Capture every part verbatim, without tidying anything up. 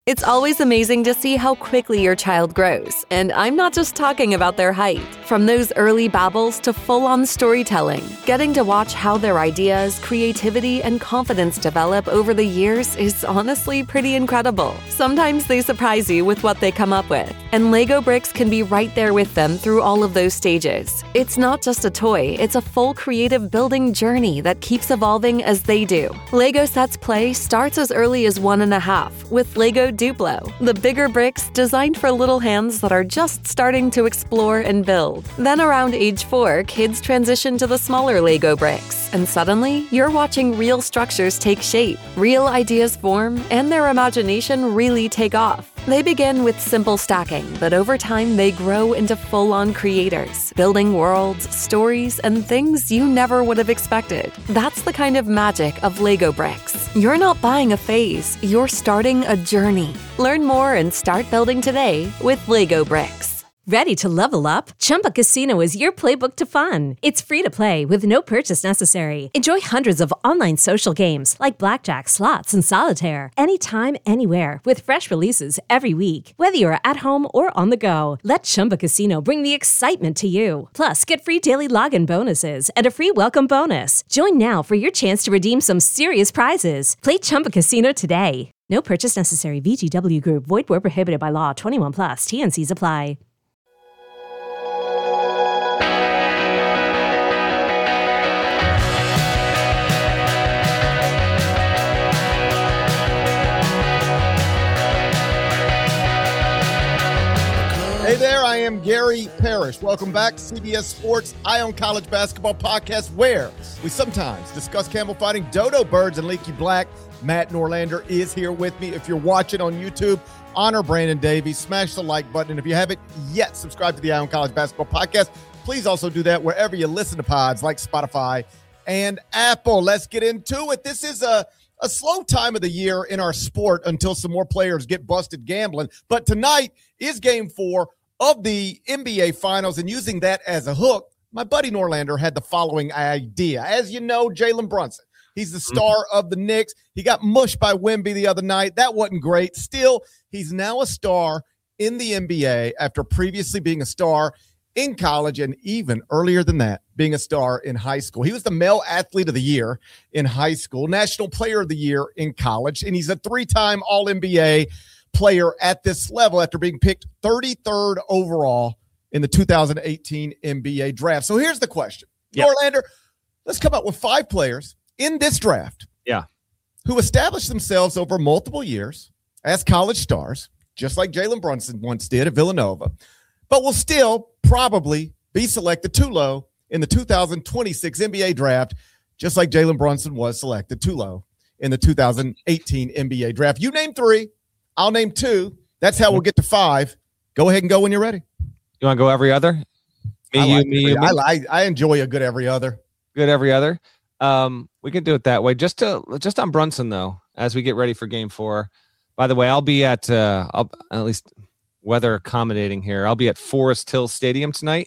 It's always amazing to see how quickly your child grows, and I'm not just talking about their height. From those early babbles to full-on storytelling, getting to watch how their ideas, creativity, and confidence develop over the years is honestly pretty incredible. Sometimes they surprise you with what they come up with, and Lego Bricks can be right there with them through all of those stages. It's not just a toy, it's a full creative building journey that keeps evolving as they do. Lego Sets Play starts as early as one and a half with Lego Duplo, the bigger bricks designed for little hands that are just starting to explore and build. Then around age four, kids transition to the smaller Lego bricks, and suddenly you're watching real structures take shape, real ideas form, and their imagination really take off. They begin with simple stacking, but over time they grow into full-on creators, building worlds, stories, and things you never would have expected. That's the kind of magic of Lego Bricks. You're not buying a phase, you're starting a journey. Learn more and start building today with Lego Bricks. Ready to level up? Chumba Casino is your playbook to fun. It's free to play with no purchase necessary. Enjoy hundreds of online social games like blackjack, slots, and solitaire anytime, anywhere with fresh releases every week. Whether you're at home or on the go, let Chumba Casino bring the excitement to you. Plus, get free daily login bonuses and a free welcome bonus. Join now for your chance to redeem some serious prizes. Play Chumba Casino today. No purchase necessary. V G W Group. Void where prohibited by law. twenty-one plus. T N Cs apply. Hey there, I am Gary Parrish. Welcome back to C B S Sports Eye on College Basketball Podcast, where we sometimes discuss camel fighting, dodo birds, and leaky black. Matt Norlander is here with me. If you're watching on YouTube, honor Brandon Davies. Smash the like button. And if you haven't yet subscribed to the Eye on College Basketball Podcast, please also do that wherever you listen to pods like Spotify and Apple. Let's get into it. This is a A slow time of the year in our sport until some more players get busted gambling. But tonight is game four of the N B A Finals, and using that as a hook, my buddy Norlander had the following idea. As you know, Jalen Brunson, he's the star mm-hmm. of the Knicks. He got mushed by Wemby the other night. That wasn't great. Still, he's now a star in the N B A after previously being a star in college, and even earlier than that, being a star in high school. He was the male athlete of the year in high school, national player of the year in college, and he's a three-time all N B A player at this level after being picked thirty-third overall in the two thousand eighteen N B A draft. So here's the question. Yep. Norlander, let's come up with five players in this draft yeah, who established themselves over multiple years as college stars, just like Jalen Brunson once did at Villanova, but will still probably be selected too low in the two thousand twenty-six N B A draft, just like Jalen Brunson was selected too low in the two thousand eighteen N B A draft. You name three, I'll name two. That's how we'll get to five. Go ahead and go when you're ready. You want to go every other? Me, I you, like me, you, me. I, like, I enjoy a good every other. Good every other. Um, we can do it that way. Just to just on Brunson though, as we get ready for Game Four. By the way, I'll be at uh, I'll at least weather accommodating here. I'll be at Forest Hill Stadium tonight.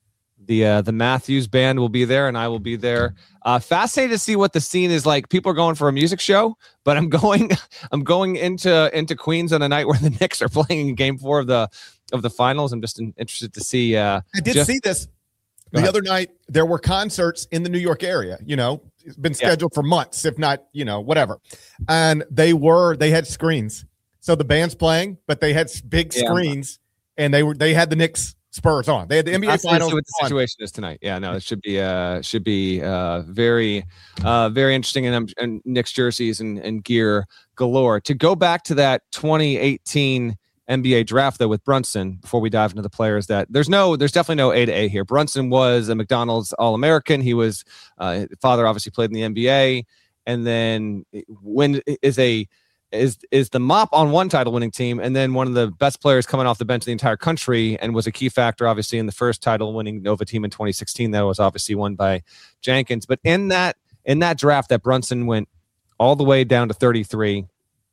The uh, the Matthews Band will be there, and I will be there. Uh, fascinated to see what the scene is like. People are going for a music show, but I'm going I'm going into into Queens on a night where the Knicks are playing in Game Four of the of the finals. I'm just in, interested to see. Uh, I did just, see this the other night. There were concerts in the New York area. You know, it's been scheduled yeah. for months, if not, you know, whatever. And they were they had screens. So the band's playing, but they had big screens, yeah. and they were they had the Knicks Spurs on. They had the N B A Finals. See what the on. situation is tonight. Yeah, no, it should be uh should be uh very uh very interesting, and, and Knicks jerseys and, and gear galore. To go back to that twenty eighteen N B A draft though with Brunson, before we dive into the players, that there's no there's definitely no A to A here. Brunson was a McDonald's All-American. He was uh father obviously played in the N B A, and then when is a is is the mop on one title winning team, and then one of the best players coming off the bench in the entire country, and was a key factor obviously in the first title winning Nova team in twenty sixteen that was obviously won by Jenkins. But in that in that draft that Brunson went all the way down to thirty-three,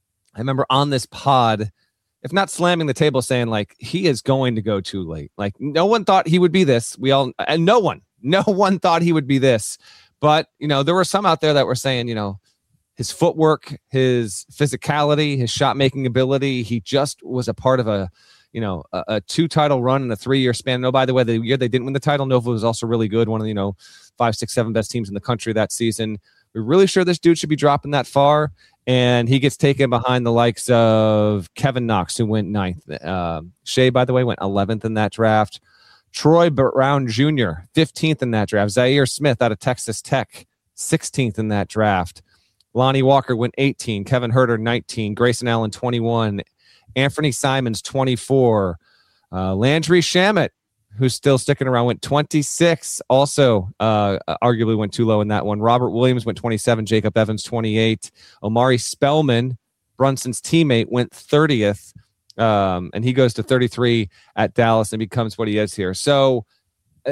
I remember on this pod, if not slamming the table, saying like, he is going to go too late. Like no one thought he would be this. We all and no one no one thought he would be this. But you know, there were some out there that were saying, you know, his footwork, his physicality, his shot making ability. He just was a part of a, you know, a, a two title run in a three year span. No, by the way, the year they didn't win the title, Nova was also really good. One of the, you know, five, six, seven best teams in the country that season. We're really sure this dude should be dropping that far. And he gets taken behind the likes of Kevin Knox, who went ninth. Uh, Shea, by the way, went eleventh in that draft. Troy Brown Junior, fifteenth in that draft. Zaire Smith out of Texas Tech, sixteenth in that draft. Lonnie Walker went eighteen. Kevin Herter, nineteen. Grayson Allen, twenty-one. Anthony Simons, twenty-four. Uh, Landry Shamet, who's still sticking around, went twenty-six. Also, uh, arguably went too low in that one. Robert Williams went twenty-seven. Jacob Evans, twenty-eight. Omari Spellman, Brunson's teammate, went thirtieth. Um, and he goes to thirty-three at Dallas and becomes what he is here. So uh,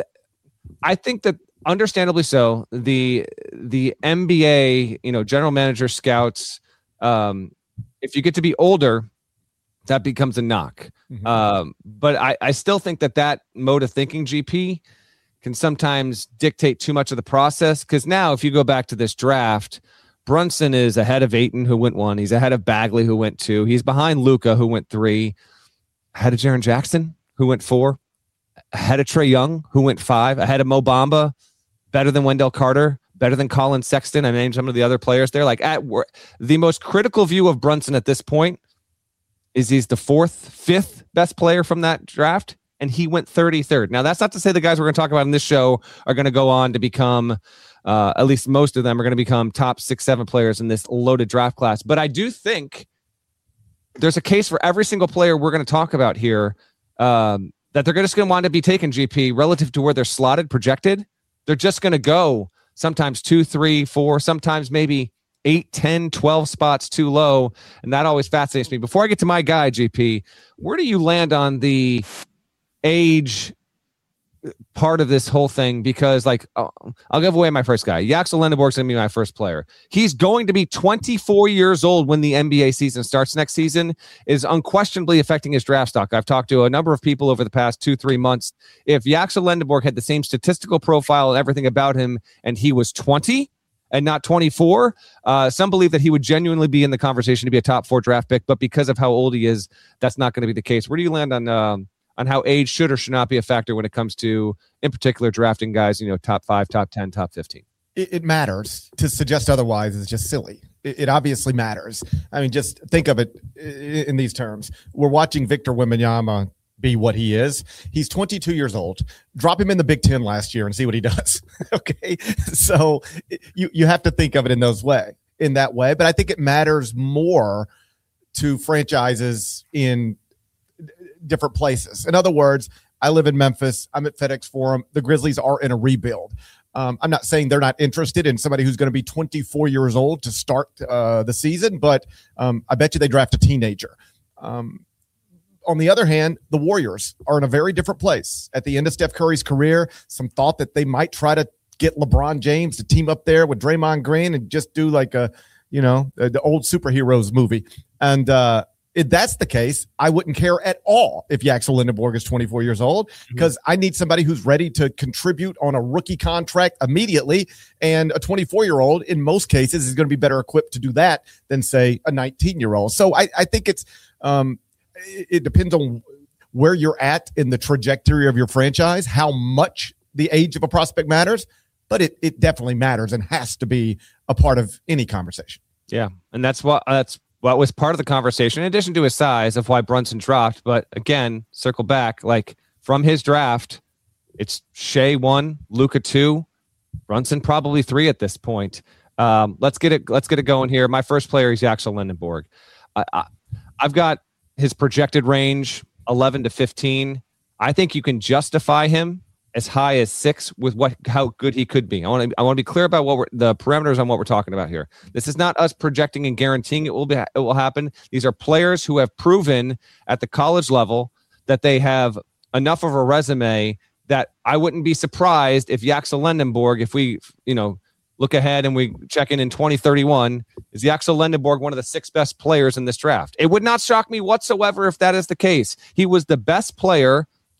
I think that, understandably so, the the N B A, you know, general manager, scouts, um, if you get to be older, that becomes a knock. Mm-hmm. Um, but I, I still think that that mode of thinking, G P, can sometimes dictate too much of the process. Because now, if you go back to this draft, Brunson is ahead of Ayton, who went one. He's ahead of Bagley, who went two. He's behind Luka, who went three. Ahead of Jaren Jackson, who went four. Ahead of Trae Young, who went five. Ahead of Mo Bamba. Better than Wendell Carter. Better than Colin Sexton. I named some of the other players there. Like, at the most critical view of Brunson at this point is he's the fourth, fifth best player from that draft, and he went thirty-third. Now, that's not to say the guys we're going to talk about in this show are going to go on to become, uh, at least most of them are going to become top six, seven players in this loaded draft class. But I do think there's a case for every single player we're going to talk about here um, that they're just going to want to be taken, G P, relative to where they're slotted, projected. They're just going to go sometimes two, three, four, sometimes maybe eight, ten, twelve spots too low. And that always fascinates me. Before I get to my guy, G P, where do you land on the age part of this whole thing? Because, like, oh, I'll give away my first guy. Yaxel Lendeborg's going to be my first player. He's going to be twenty-four years old when the N B A season starts next season, is unquestionably affecting his draft stock. I've talked to a number of people over the past two, three months. If Yaxel Lendeborg had the same statistical profile and everything about him, and he was twenty and not twenty-four, uh, some believe that he would genuinely be in the conversation to be a top four draft pick, but because of how old he is, that's not going to be the case. Where do you land on um, on how age should or should not be a factor when it comes to, in particular, drafting guys, you know, top five, top ten, top fifteen? It, it matters. To suggest otherwise is just silly. It, it obviously matters. I mean, just think of it in, in these terms. We're watching Victor Wembanyama be what he is. He's twenty-two years old. Drop him in the Big Ten last year and see what he does. Okay. So you, you have to think of it in those way, in that way. But I think it matters more to franchises in different places. In other words, I live in Memphis. I'm at FedEx Forum. The Grizzlies are in a rebuild. Um, I'm not saying they're not interested in somebody who's going to be twenty-four years old to start uh, the season, but um, I bet you they draft a teenager. Um, on the other hand, the Warriors are in a very different place. At the end of Steph Curry's career, some thought that they might try to get LeBron James to team up there with Draymond Green and just do like a, you know, the old superheroes movie. And uh, if that's the case, I wouldn't care at all if Yaxel Lendeborg is twenty-four years old, because mm-hmm. I need somebody who's ready to contribute on a rookie contract immediately. And a twenty-four-year-old, in most cases, is going to be better equipped to do that than, say, a nineteen-year-old. So I, I think it's um, it, it depends on where you're at in the trajectory of your franchise, how much the age of a prospect matters, but it it definitely matters and has to be a part of any conversation. Yeah, and that's what that's. What was part of the conversation, in addition to his size, of why Brunson dropped. But again, circle back, like from his draft, it's Shea one, Luka two, Brunson probably three at this point. Um, let's get it. Let's get it going here. My first player is Yaxel Lendeborg. I, I, I've got his projected range eleven to fifteen. I think you can justify him as high as six with what how good he could be. I want to I want to be clear about what we're, the parameters on what we're talking about here. This is not us projecting and guaranteeing it will be it will happen. These are players who have proven at the college level that they have enough of a resume that I wouldn't be surprised if Yaxel Lendeborg, if we you know look ahead and we check in in twenty thirty-one, is Yaxel Lendeborg one of the six best players in this draft? It would not shock me whatsoever if that is the case. He was the best player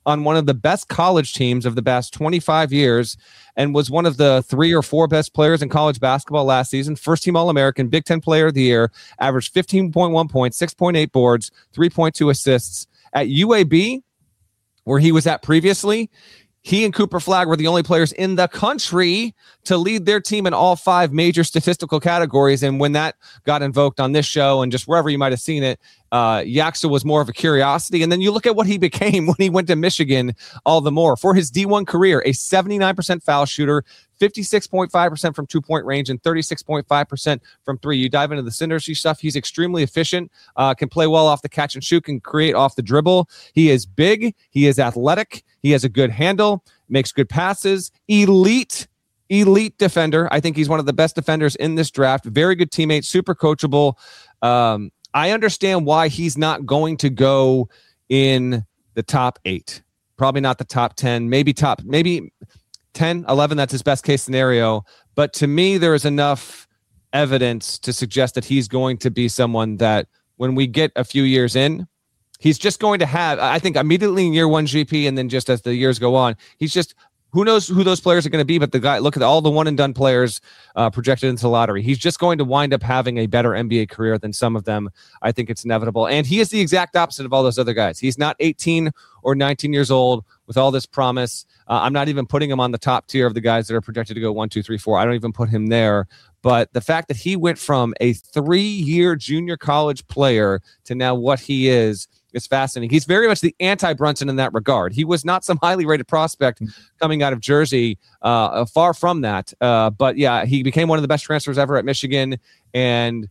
on one of the best college teams of the past twenty-five years and was one of the three or four best players in college basketball last season. First team All-American, Big Ten Player of the Year, averaged fifteen point one points, six point eight boards, three point two assists. At U A B, where he was at previously, he and Cooper Flagg were the only players in the country to lead their team in all five major statistical categories. And when that got invoked on this show and just wherever you might have seen it, uh, Yaxel was more of a curiosity. And then you look at what he became when he went to Michigan all the more. For his D one career, a seventy-nine percent foul shooter, fifty-six point five percent from two-point range, and thirty-six point five percent from three. You dive into the synergy stuff, he's extremely efficient, uh, can play well off the catch and shoot, can create off the dribble. He is big. He is athletic. He has a good handle, makes good passes, elite, elite defender. I think he's one of the best defenders in this draft. Very good teammate, super coachable. Um, I understand why he's not going to go in the top eight. Probably not the top ten, maybe top, maybe ten, eleven. That's his best case scenario. But to me, there is enough evidence to suggest that he's going to be someone that when we get a few years in, he's just going to have, I think, immediately in year one G P, and then just as the years go on, he's just, who knows who those players are going to be, but the guy, look at all the one and done players uh, projected into the lottery. He's just going to wind up having a better N B A career than some of them. I think it's inevitable. And he is the exact opposite of all those other guys. He's not eighteen or nineteen years old with all this promise. Uh, I'm not even putting him on the top tier of the guys that are projected to go one, two, three, four. I don't even put him there. But the fact that he went from a three-year junior college player to now what he is, is fascinating. He's very much the anti-Brunson in that regard. He was not some highly rated prospect coming out of Jersey, uh, far from that. Uh, but yeah, he became one of the best transfers ever at Michigan, and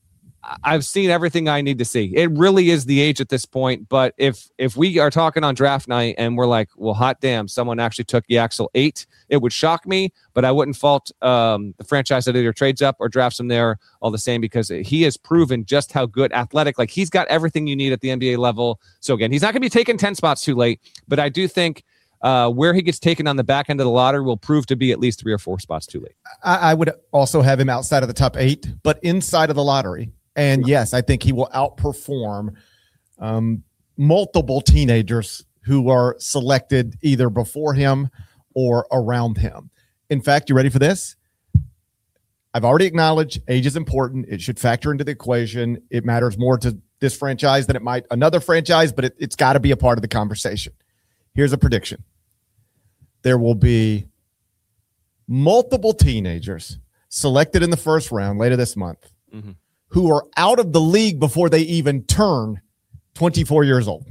I've seen everything I need to see. It really is the age at this point. But if if we are talking on draft night and we're like, well, hot damn, someone actually took Yaxel eight, it would shock me, but I wouldn't fault um, the franchise that either trades up or drafts him there all the same, because he has proven just how good athletic, like he's got everything you need at the N B A level. So again, he's not going to be taken ten spots too late, but I do think uh, where he gets taken on the back end of the lottery will prove to be at least three or four spots too late. I, I would also have him outside of the top eight, but inside of the lottery. And yes, I think he will outperform um, multiple teenagers who are selected either before him or around him. In fact, you ready for this? I've already acknowledged age is important. It should factor into the equation. It matters more to this franchise than it might another franchise, but it, it's got to be a part of the conversation. Here's a prediction. There will be multiple teenagers selected in the first round later this month. Mm-hmm. Who are out of the league before they even turn twenty-four years old.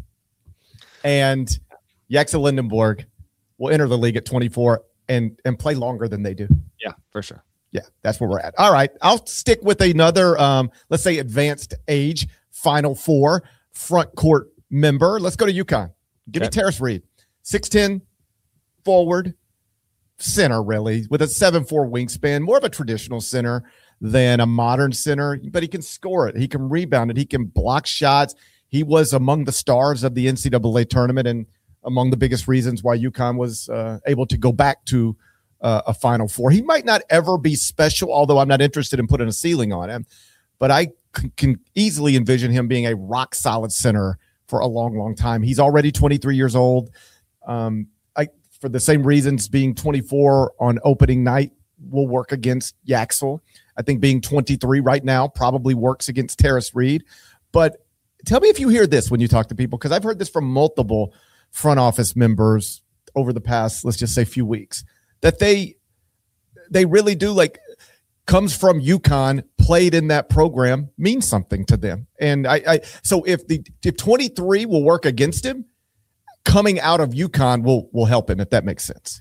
And Yaxel Lendeborg will enter the league at twenty-four and, and play longer than they do. Yeah, for sure. Yeah, that's where we're at. All right, I'll stick with another, um, let's say, advanced age, Final Four front court member. Let's go to UConn. Give okay. me Terrace Reed. six ten, forward, center, really, with a seven four wingspan, more of a traditional center than a modern center, but he can score it. He can rebound it. He can block shots. He was among the stars of the N C double A tournament and among the biggest reasons why UConn was uh, able to go back to uh, a Final Four. He might not ever be special, although I'm not interested in putting a ceiling on him, but I c- can easily envision him being a rock-solid center for a long, long time. He's already twenty-three years old. Um, I, for the same reasons, being twenty-four on opening night will work against Yaxel. I think being twenty-three right now probably works against Terrace Reed. But tell me if you hear this when you talk to people, because I've heard this from multiple front office members over the past, let's just say, few weeks, that they they really do, like, comes from UConn, played in that program, means something to them. And I, I so if the if twenty-three will work against him, coming out of UConn will will help him, if that makes sense.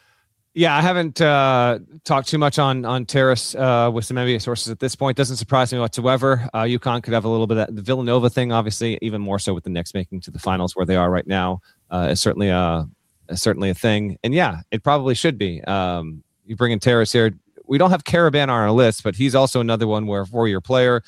Yeah, I haven't uh, talked too much on on Terrace uh, with some N B A sources at this point. Doesn't surprise me whatsoever. Uh, UConn could have a little bit of that. The Villanova thing, obviously, even more so with the Knicks making to the finals where they are right now, uh, is certainly a is certainly a thing. And yeah, it probably should be. Um, you bring in Terrace here. We don't have Caravan on our list, but he's also another one where a four-year player,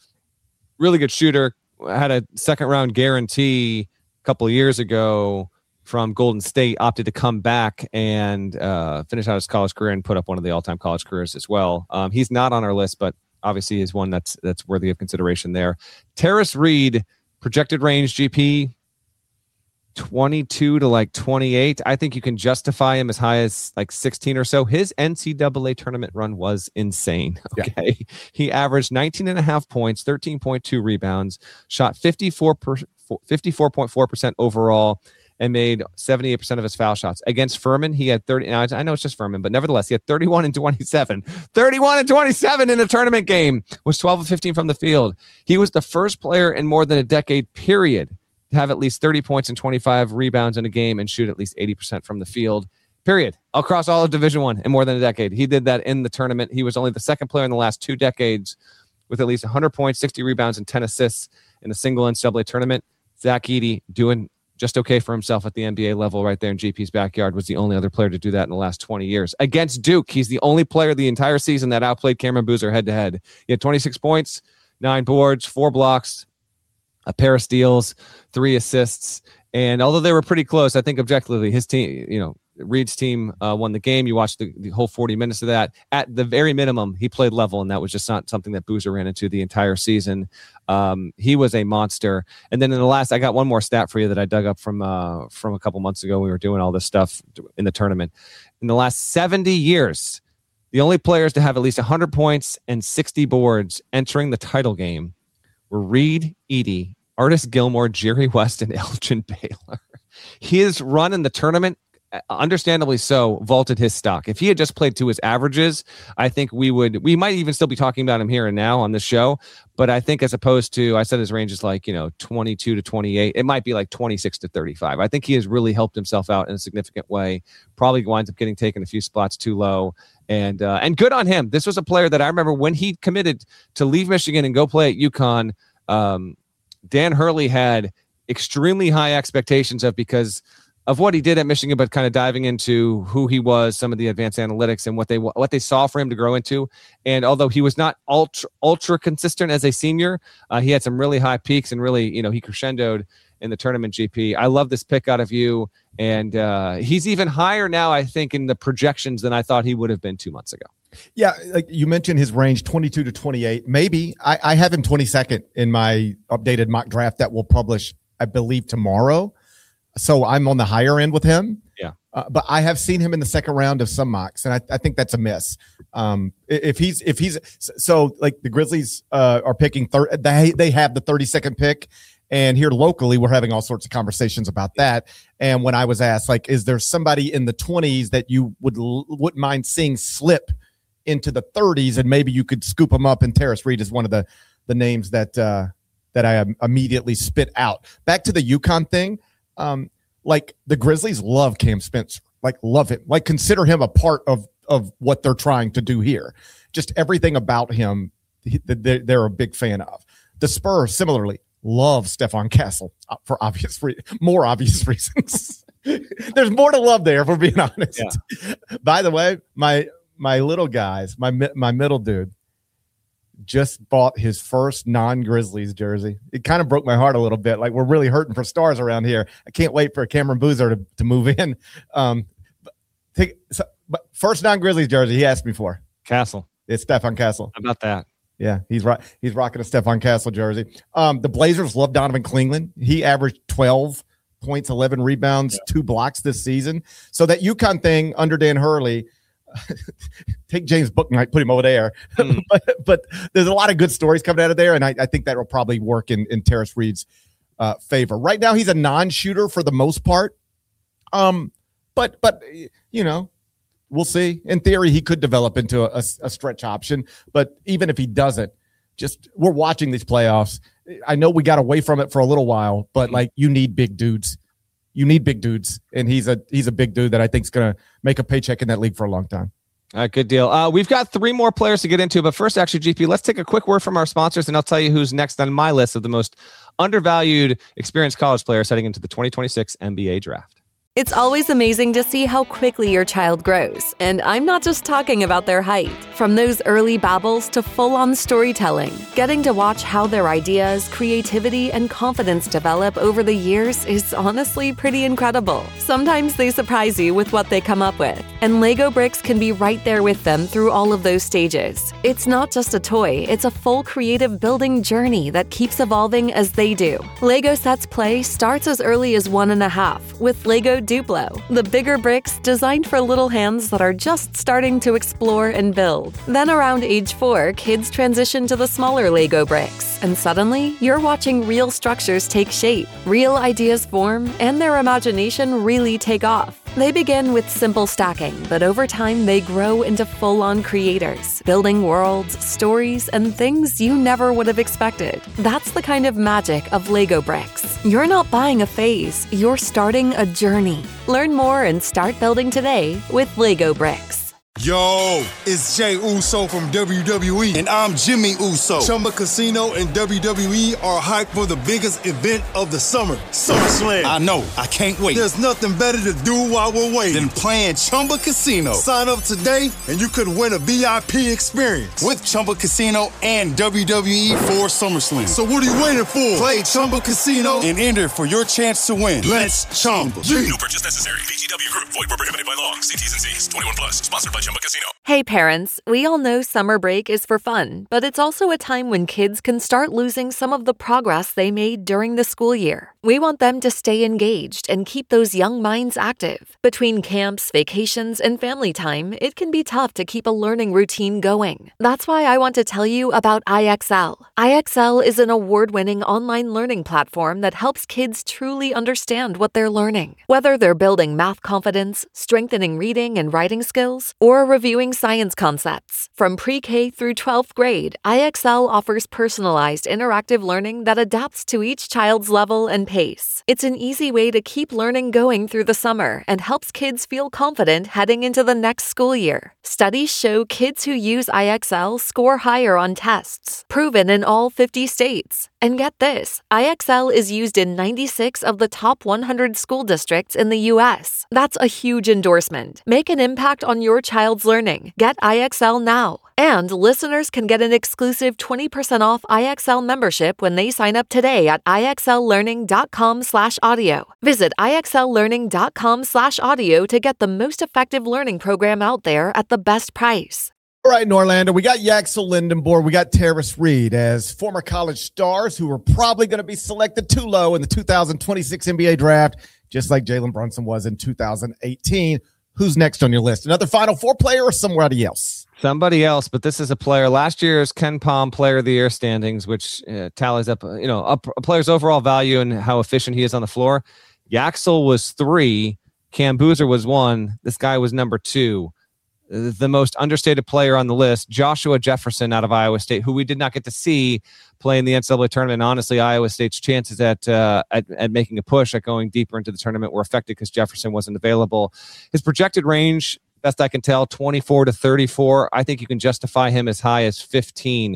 really good shooter, had a second round guarantee a couple of years ago from Golden State, opted to come back and uh, finish out his college career and put up one of the all-time college careers as well. Um, he's not on our list, but obviously is one that's that's worthy of consideration there. Terrace Reed, projected range G P, twenty-two to like twenty-eight. I think you can justify him as high as like sixteen or so. His N C double A tournament run was insane. Okay. Yeah. He averaged nineteen and a half points, thirteen point two rebounds, shot fifty-four per, fifty-four point four percent overall, and made seventy-eight percent of his foul shots. Against Furman, he had thirty. Now, I know it's just Furman, but nevertheless, he had thirty-one and twenty-seven. thirty-one and twenty-seven in a tournament game, was twelve of fifteen from the field. He was the first player in more than a decade, period, to have at least thirty points and twenty-five rebounds in a game and shoot at least eighty percent from the field, period, across all of Division One in more than a decade. He did that in the tournament. He was only the second player in the last two decades with at least one hundred points, sixty rebounds, and ten assists in a single N C double A tournament. Zach Edey doing just okay for himself at the N B A level right there in G P's backyard, was the only other player to do that in the last twenty years. Against Duke, he's the only player the entire season that outplayed Cameron Boozer head-to-head. He had twenty-six points, nine boards, four blocks, a pair of steals, three assists. And although they were pretty close, I think objectively his team, you know, Reed's team uh, won the game. You watched the, the whole forty minutes of that. At the very minimum, he played level, and that was just not something that Boozer ran into the entire season. Um, he was a monster. And then in the last, I got one more stat for you that I dug up from uh, from a couple months ago when we were doing all this stuff in the tournament. In the last seventy years, the only players to have at least one hundred points and sixty boards entering the title game were Reed, Edey, Artis Gilmore, Jerry West, and Elgin Baylor. His run in the tournament, understandably so, vaulted his stock. If he had just played to his averages, I think we would, we might even still be talking about him here and now on this show. But I think as opposed to, I said his range is like, you know, twenty-two to twenty-eight, it might be like twenty-six to thirty-five. I think he has really helped himself out in a significant way. Probably winds up getting taken a few spots too low. And, uh, and good on him. This was a player that I remember when he committed to leave Michigan and go play at UConn. Um, Dan Hurley had extremely high expectations of, because of what he did at Michigan, but kind of diving into who he was, some of the advanced analytics and what they what they saw for him to grow into. And although he was not ultra ultra consistent as a senior, uh, he had some really high peaks and really, you know, he crescendoed in the tournament. G P, I love this pick out of you, and uh, he's even higher now, I think, in the projections than I thought he would have been two months ago. Yeah, like you mentioned his range, twenty-two to twenty-eight. Maybe I, I have him twenty-second in my updated mock draft that we'll publish, I believe, tomorrow. So I'm on the higher end with him. Yeah. Uh, but I have seen him in the second round of some mocks, and I, I think that's a miss. Um, if he's if he's so like the Grizzlies uh, are picking third, they they have the thirty-second pick, and here locally we're having all sorts of conversations about that. And when I was asked, like, is there somebody in the twenties that you would wouldn't mind seeing slip into the thirties, and maybe you could scoop them up? And Terrace Reed is one of the the names that uh, that I immediately spit out. Back to the UConn thing. Um, like the Grizzlies love Cam Spencer, like love him, like consider him a part of, of what they're trying to do here. Just everything about him, they're, they're a big fan of. The Spurs similarly love Stephon Castle for obvious, re- more obvious reasons. There's more to love there, if we're being honest. Yeah. By the way, my, my little guys, my, my middle dude, just bought his first non-Grizzlies jersey. It kind of broke my heart a little bit. Like, we're really hurting for stars around here. I can't wait for Cameron Boozer to, to move in. Um, take, so, but first non-Grizzlies jersey he asked me for. Castle. It's Stephon Castle. How about that? Yeah, he's right. He's rocking a Stephon Castle jersey. Um, the Blazers love Donovan Cleveland. He averaged twelve points, eleven rebounds, yeah. two blocks this season. So that UConn thing under Dan Hurley, take James Bouknight, put him over there. Mm. but, but there's a lot of good stories coming out of there, and I, I think that will probably work in, in Terrace Reed's uh, favor. Right now, he's a non-shooter for the most part. Um, but but you know, we'll see. In theory, he could develop into a, a stretch option. But even if he doesn't, just we're watching these playoffs. I know we got away from it for a little while, but like you need big dudes. You need big dudes, and he's a he's a big dude that I think is going to make a paycheck in that league for a long time. All right, good deal. Uh, we've got three more players to get into, but first, actually, G P, let's take a quick word from our sponsors, and I'll tell you who's next on my list of the most undervalued, experienced college players heading into the twenty twenty-six N B A draft. It's always amazing to see how quickly your child grows, and I'm not just talking about their height. From those early babbles to full-on storytelling, getting to watch how their ideas, creativity, and confidence develop over the years is honestly pretty incredible. Sometimes they surprise you with what they come up with, and Lego Bricks can be right there with them through all of those stages. It's not just a toy, it's a full creative building journey that keeps evolving as they do. Lego Sets Play starts as early as one and a half with Lego Duplo, the bigger bricks designed for little hands that are just starting to explore and build. Then around age four, kids transition to the smaller Lego bricks, and suddenly you're watching real structures take shape, real ideas form, and their imagination really take off. They begin with simple stacking, but over time they grow into full-on creators, building worlds, stories, and things you never would have expected. That's the kind of magic of Lego Bricks. You're not buying a phase, you're starting a journey. Learn more and start building today with Lego Bricks. Yo, it's Jay Uso from W W E, and I'm Jimmy Uso. Chumba Casino and W W E are hyped for the biggest event of the summer, SummerSlam. I know, I can't wait. There's nothing better to do while we're waiting than playing Chumba Casino. Sign up today, and you could win a V I P experience with Chumba Casino and W W E for SummerSlam. So what are you waiting for? Play Chumba Casino and enter for your chance to win. Let's Chumba. No purchase necessary. V G W Group. Void where prohibited by law. See T's and C's. twenty-one plus. Sponsored by Chumba Casino. Hey parents, we all know summer break is for fun, but it's also a time when kids can start losing some of the progress they made during the school year. We want them to stay engaged and keep those young minds active. Between camps, vacations, and family time, it can be tough to keep a learning routine going. That's why I want to tell you about I X L. I X L is an award-winning online learning platform that helps kids truly understand what they're learning. Whether they're building math confidence, strengthening reading and writing skills, or reviewing science concepts. From pre-K through twelfth grade, I X L offers personalized interactive learning that adapts to each child's level and pace. It's an easy way to keep learning going through the summer and helps kids feel confident heading into the next school year. Studies show kids who use I X L score higher on tests, proven in all fifty states. And get this, I X L is used in ninety-six of the top one hundred school districts in the U S. That's a huge endorsement. Make an impact on your child's learning. Get I X L now. And listeners can get an exclusive twenty percent off I X L membership when they sign up today at IXLlearning.com slash audio. Visit IXLlearning.com slash audio to get the most effective learning program out there at the best price. All right, Norlander, we got Yaxel Lindenborg, we got Terrace Reed as former college stars who are probably going to be selected too low in the two thousand twenty-six N B A draft, just like Jalen Brunson was in two thousand eighteen. Who's next on your list? Another Final Four player or somebody else? Somebody else, but this is a player. Last year's Ken Palm Player of the Year standings, which uh, tallies up, you know, a, a player's overall value and how efficient he is on the floor. Yaxel was three. Cam Boozer was one. This guy was number two. The most understated player on the list, Joshua Jefferson out of Iowa State, who we did not get to see play in the N C double A tournament. Honestly, Iowa State's chances at, uh, at at making a push at going deeper into the tournament were affected because Jefferson wasn't available. His projected range, best I can tell, twenty-four to thirty-four. I think you can justify him as high as fifteen.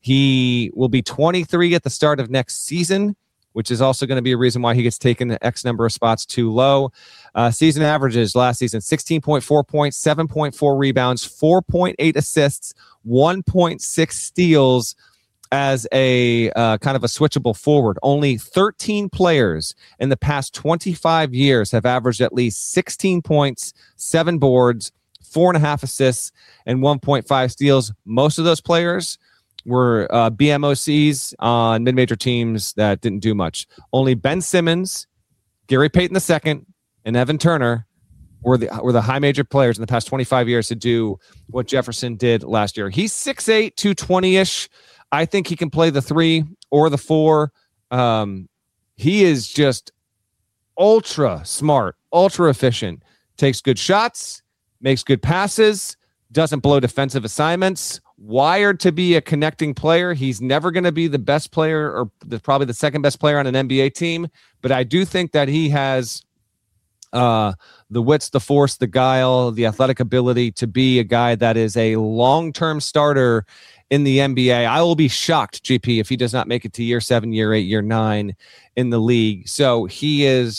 He will be twenty-three at the start of next season, which is also going to be a reason why he gets taken X number of spots too low. Uh, season averages last season, sixteen point four points, seven point four rebounds, four point eight assists, one point six steals as a uh, kind of a switchable forward. Only thirteen players in the past twenty-five years have averaged at least sixteen points, seven boards, four and a half assists, and one point five steals. Most of those players were uh, B M O Cs on mid-major teams that didn't do much. Only Ben Simmons, Gary Payton the second, and Evan Turner were the were the high major players in the past twenty-five years to do what Jefferson did last year. He's six eight, two twenty-ish. I think he can play the three or the four. Um, he is just ultra smart, ultra efficient, takes good shots, makes good passes, doesn't blow defensive assignments, wired to be a connecting player. He's never going to be the best player or the, probably the second best player on an N B A team, but I do think that he has uh, the wits, the force, the guile, the athletic ability to be a guy that is a long-term starter in the N B A. I will be shocked, G P, if he does not make it to year seven, year eight, year nine in the league. So he is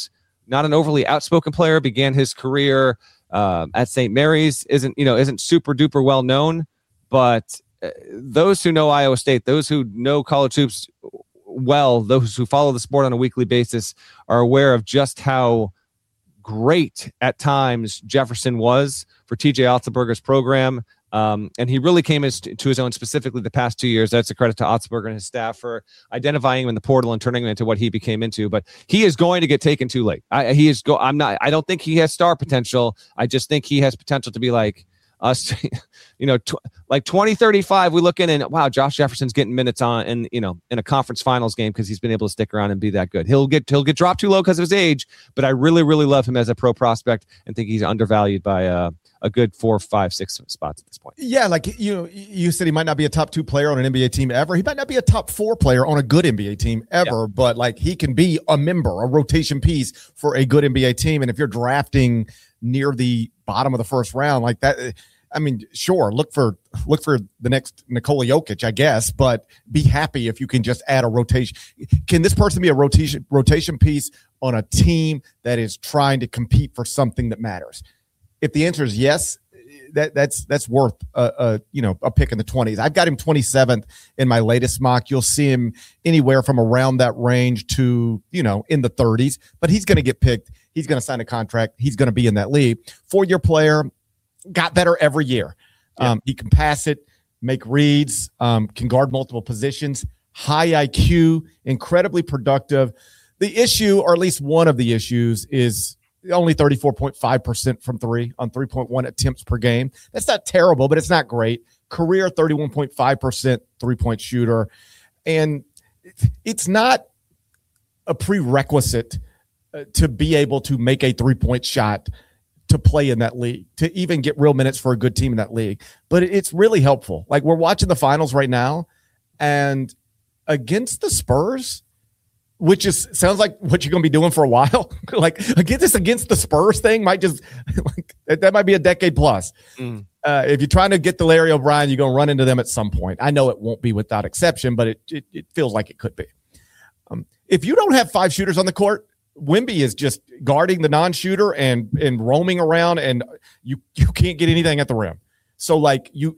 not an overly outspoken player. Began his career uh, at Saint Mary's. Isn't you know isn't super duper well known, but uh, those who know Iowa State, those who know college hoops well, those who follow the sport on a weekly basis, are aware of just how great at times Jefferson was for T J Otzelberger's program. Um, and he really came as to his own specifically the past two years. That's a credit to Otzelberger and his staff for identifying him in the portal and turning him into what he became into. But he is going to get taken too late. I, he is go. I'm not. I don't think he has star potential. I just think he has potential to be like us. You know, tw- like twenty thirty-five. We look in and wow, Josh Jefferson's getting minutes on, and you know, in a conference finals game because he's been able to stick around and be that good. He'll get he'll get dropped too low because of his age. But I really really love him as a pro prospect and think he's undervalued by uh. a good four, five, six spots at this point. Yeah, like you know, you said he might not be a top two player on an N B A team ever. He might not be a top four player on a good N B A team ever, yeah. but like he can be a member, a rotation piece for a good N B A team. And if you're drafting near the bottom of the first round like that, I mean, sure, look for look for the next Nikola Jokic, I guess, but be happy if you can just add a rotation. Can this person be a rotation rotation piece on a team that is trying to compete for something that matters? If the answer is yes, that that's that's worth a, a you know a pick in the twenties. I've got him twenty-seventh in my latest mock. You'll see him anywhere from around that range to you know in the thirties. But he's going to get picked. He's going to sign a contract. He's going to be in that league. Four-year player, got better every year. Yeah. Um, he can pass it, make reads, um, can guard multiple positions. High I Q, incredibly productive. The issue, or at least one of the issues, is only thirty-four point five percent from three on three point one attempts per game. That's not terrible, but it's not great. Career thirty-one point five percent three-point shooter. And it's not a prerequisite uh, to be able to make a three-point shot to play in that league, to even get real minutes for a good team in that league. But it's really helpful. Like we're watching the finals right now, and against the Spurs, which is sounds like what you're going to be doing for a while. Like against this against the Spurs thing might just like that might be a decade plus. Mm. Uh, if you're trying to get the Larry O'Brien, you're going to run into them at some point. I know it won't be without exception, but it it, it feels like it could be. Um, if you don't have five shooters on the court, Wemby is just guarding the non-shooter and and roaming around, and you you can't get anything at the rim. So like you.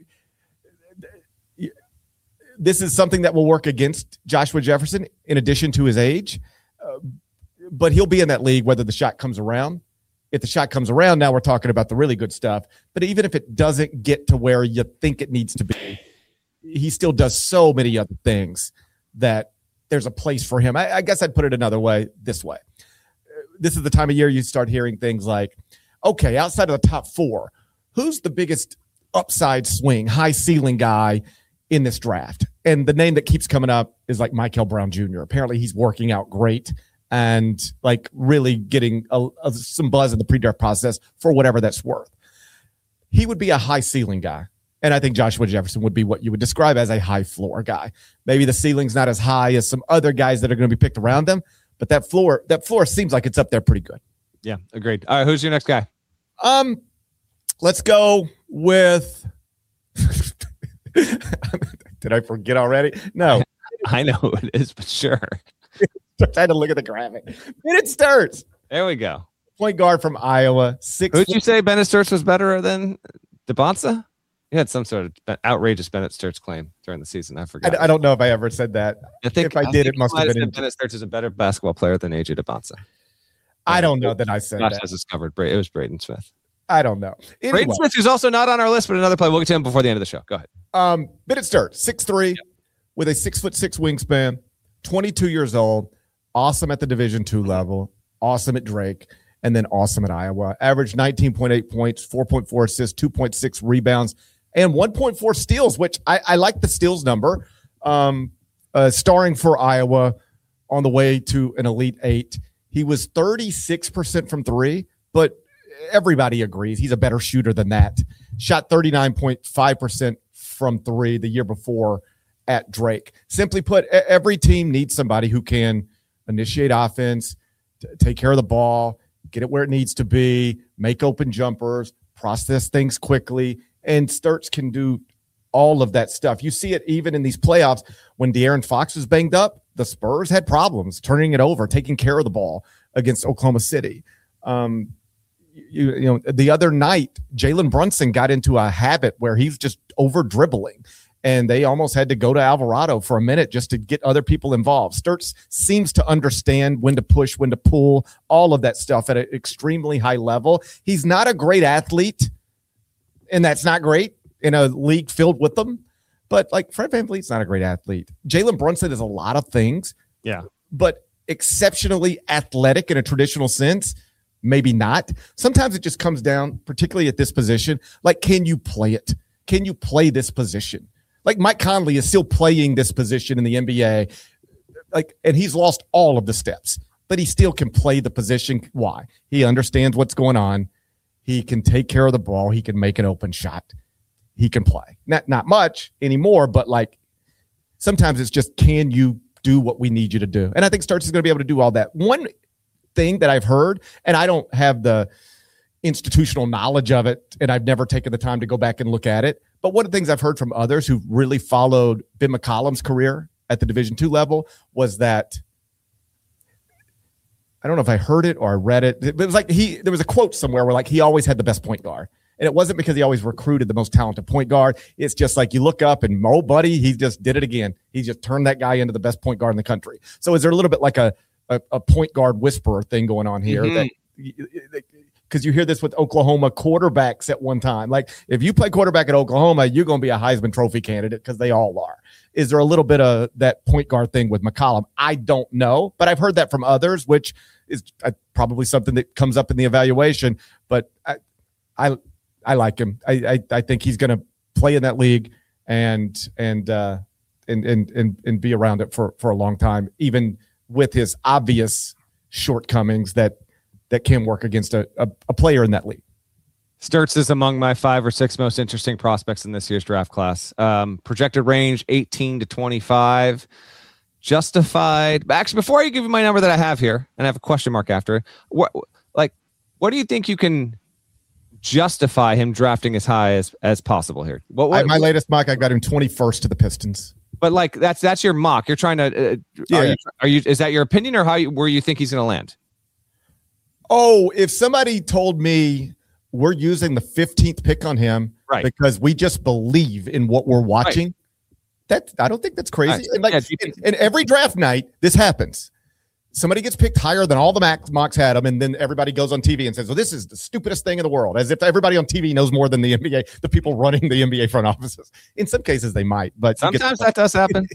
This is something that will work against Joshua Jefferson in addition to his age, uh, but he'll be in that league whether the shot comes around. If the shot comes around, now we're talking about the really good stuff. But even if it doesn't get to where you think it needs to be, he still does so many other things that there's a place for him. I, I guess I'd put it another way, this way. This is the time of year you start hearing things like, okay, outside of the top four, who's the biggest upside swing, high ceiling guy in this draft? And the name that keeps coming up is like Michael Brown Junior Apparently he's working out great and like really getting a, a, some buzz in the pre-draft process for whatever that's worth. He would be a high ceiling guy. And I think Joshua Jefferson would be what you would describe as a high floor guy. Maybe the ceiling's not as high as some other guys that are going to be picked around them, but that floor, that floor seems like it's up there pretty good. Yeah, agreed. All right, who's your next guy? Um, let's go with Did I forget already? No. I know who it is, but sure. I'm trying to look at the graphic. Bennett Sturts. There we go. Point guard from Iowa. Six. Who'd you say Bennett Sturts was better than DeBonsa? You had some sort of outrageous Bennett Sturts claim during the season. I forgot. I, I don't know if I ever said that. I think if I, I did, it must have been. In- Bennett Sturts is a better basketball player than A J DeBonsa. I don't know that I said Josh that. has discovered. It was Braden Smith. I don't know. Anyway. Braden Smith, who's also not on our list, but another player. We'll get to him before the end of the show. Go ahead. Um, Bennett Sturts, six three, yep. with a six foot six wingspan, twenty-two years old, awesome at the Division two level, awesome at Drake, and then awesome at Iowa. Averaged nineteen point eight points, four point four assists, two point six rebounds, and one point four steals, which I, I like the steals number. Um, uh, starring for Iowa on the way to an Elite Eight. He was thirty-six percent from three, but everybody agrees he's a better shooter than that. Shot thirty-nine point five percent from three the year before at Drake. Simply put, every team needs somebody who can initiate offense, t- take care of the ball, get it where it needs to be, make open jumpers, process things quickly. And Sturts can do all of that stuff. You see it even in these playoffs when De'Aaron Fox was banged up. The Spurs had problems turning it over, taking care of the ball against Oklahoma City. Um, you, you know, the other night, Jalen Brunson got into a habit where he's just over dribbling, and they almost had to go to Alvarado for a minute just to get other people involved. Sturtz seems to understand when to push, when to pull, all of that stuff at an extremely high level. He's not a great athlete, and that's not great in a league filled with them. But like Fred VanVleet's not a great athlete. Jalen Brunson is a lot of things. Yeah. But exceptionally athletic in a traditional sense, maybe not. Sometimes it just comes down, particularly at this position, like, can you play it? Can you play this position? Like Mike Conley is still playing this position in the N B A, like, and he's lost all of the steps, but he still can play the position. Why? He understands what's going on. He can take care of the ball. He can make an open shot. He can play. Not not much anymore, but like sometimes it's just, can you do what we need you to do? And I think Sturtz is going to be able to do all that. One thing that I've heard, and I don't have the institutional knowledge of it, and I've never taken the time to go back and look at it, but one of the things I've heard from others who really followed Ben McCollum's career at the Division two level was that, I don't know if I heard it or I read it, it was like he, there was a quote somewhere where like he always had the best point guard. And it wasn't because he always recruited the most talented point guard. It's just like you look up and, oh, buddy, he just did it again. He just turned that guy into the best point guard in the country. So is there a little bit like a a, a point guard whisperer thing going on here? Mm-hmm. That because you hear this with Oklahoma quarterbacks at one time. Like if you play quarterback at Oklahoma, you're going to be a Heisman Trophy candidate because they all are. Is there a little bit of that point guard thing with McCollum? I don't know, but I've heard that from others, which is uh, probably something that comes up in the evaluation. But I, I, I like him. I, I, I think he's going to play in that league and and uh, and and and and be around it for for a long time, even with his obvious shortcomings that that can work against a, a, a player in that league. Sturtz is among my five or six most interesting prospects in this year's draft class. Um, projected range eighteen to twenty-five. Justified. Actually, before I give you my number that I have here, and I have a question mark after, what like what do you think you can justify him drafting as high as as possible here? What, what I, my latest mock, I got him twenty-first to the Pistons. But like that's that's your mock. You're trying to. Uh, yeah. Are you, are you? Is that your opinion, or how you, where you think he's going to land? Oh, if somebody told me we're using the fifteenth pick on him, right, because we just believe in what we're watching, right, that I don't think that's crazy. Right. And like yeah, in, in every draft night, this happens. Somebody gets picked higher than all the max, mocks had them, and then everybody goes on T V and says, well, this is the stupidest thing in the world, as if everybody on T V knows more than the N B A, the people running the N B A front offices. In some cases, they might, but sometimes that does happen.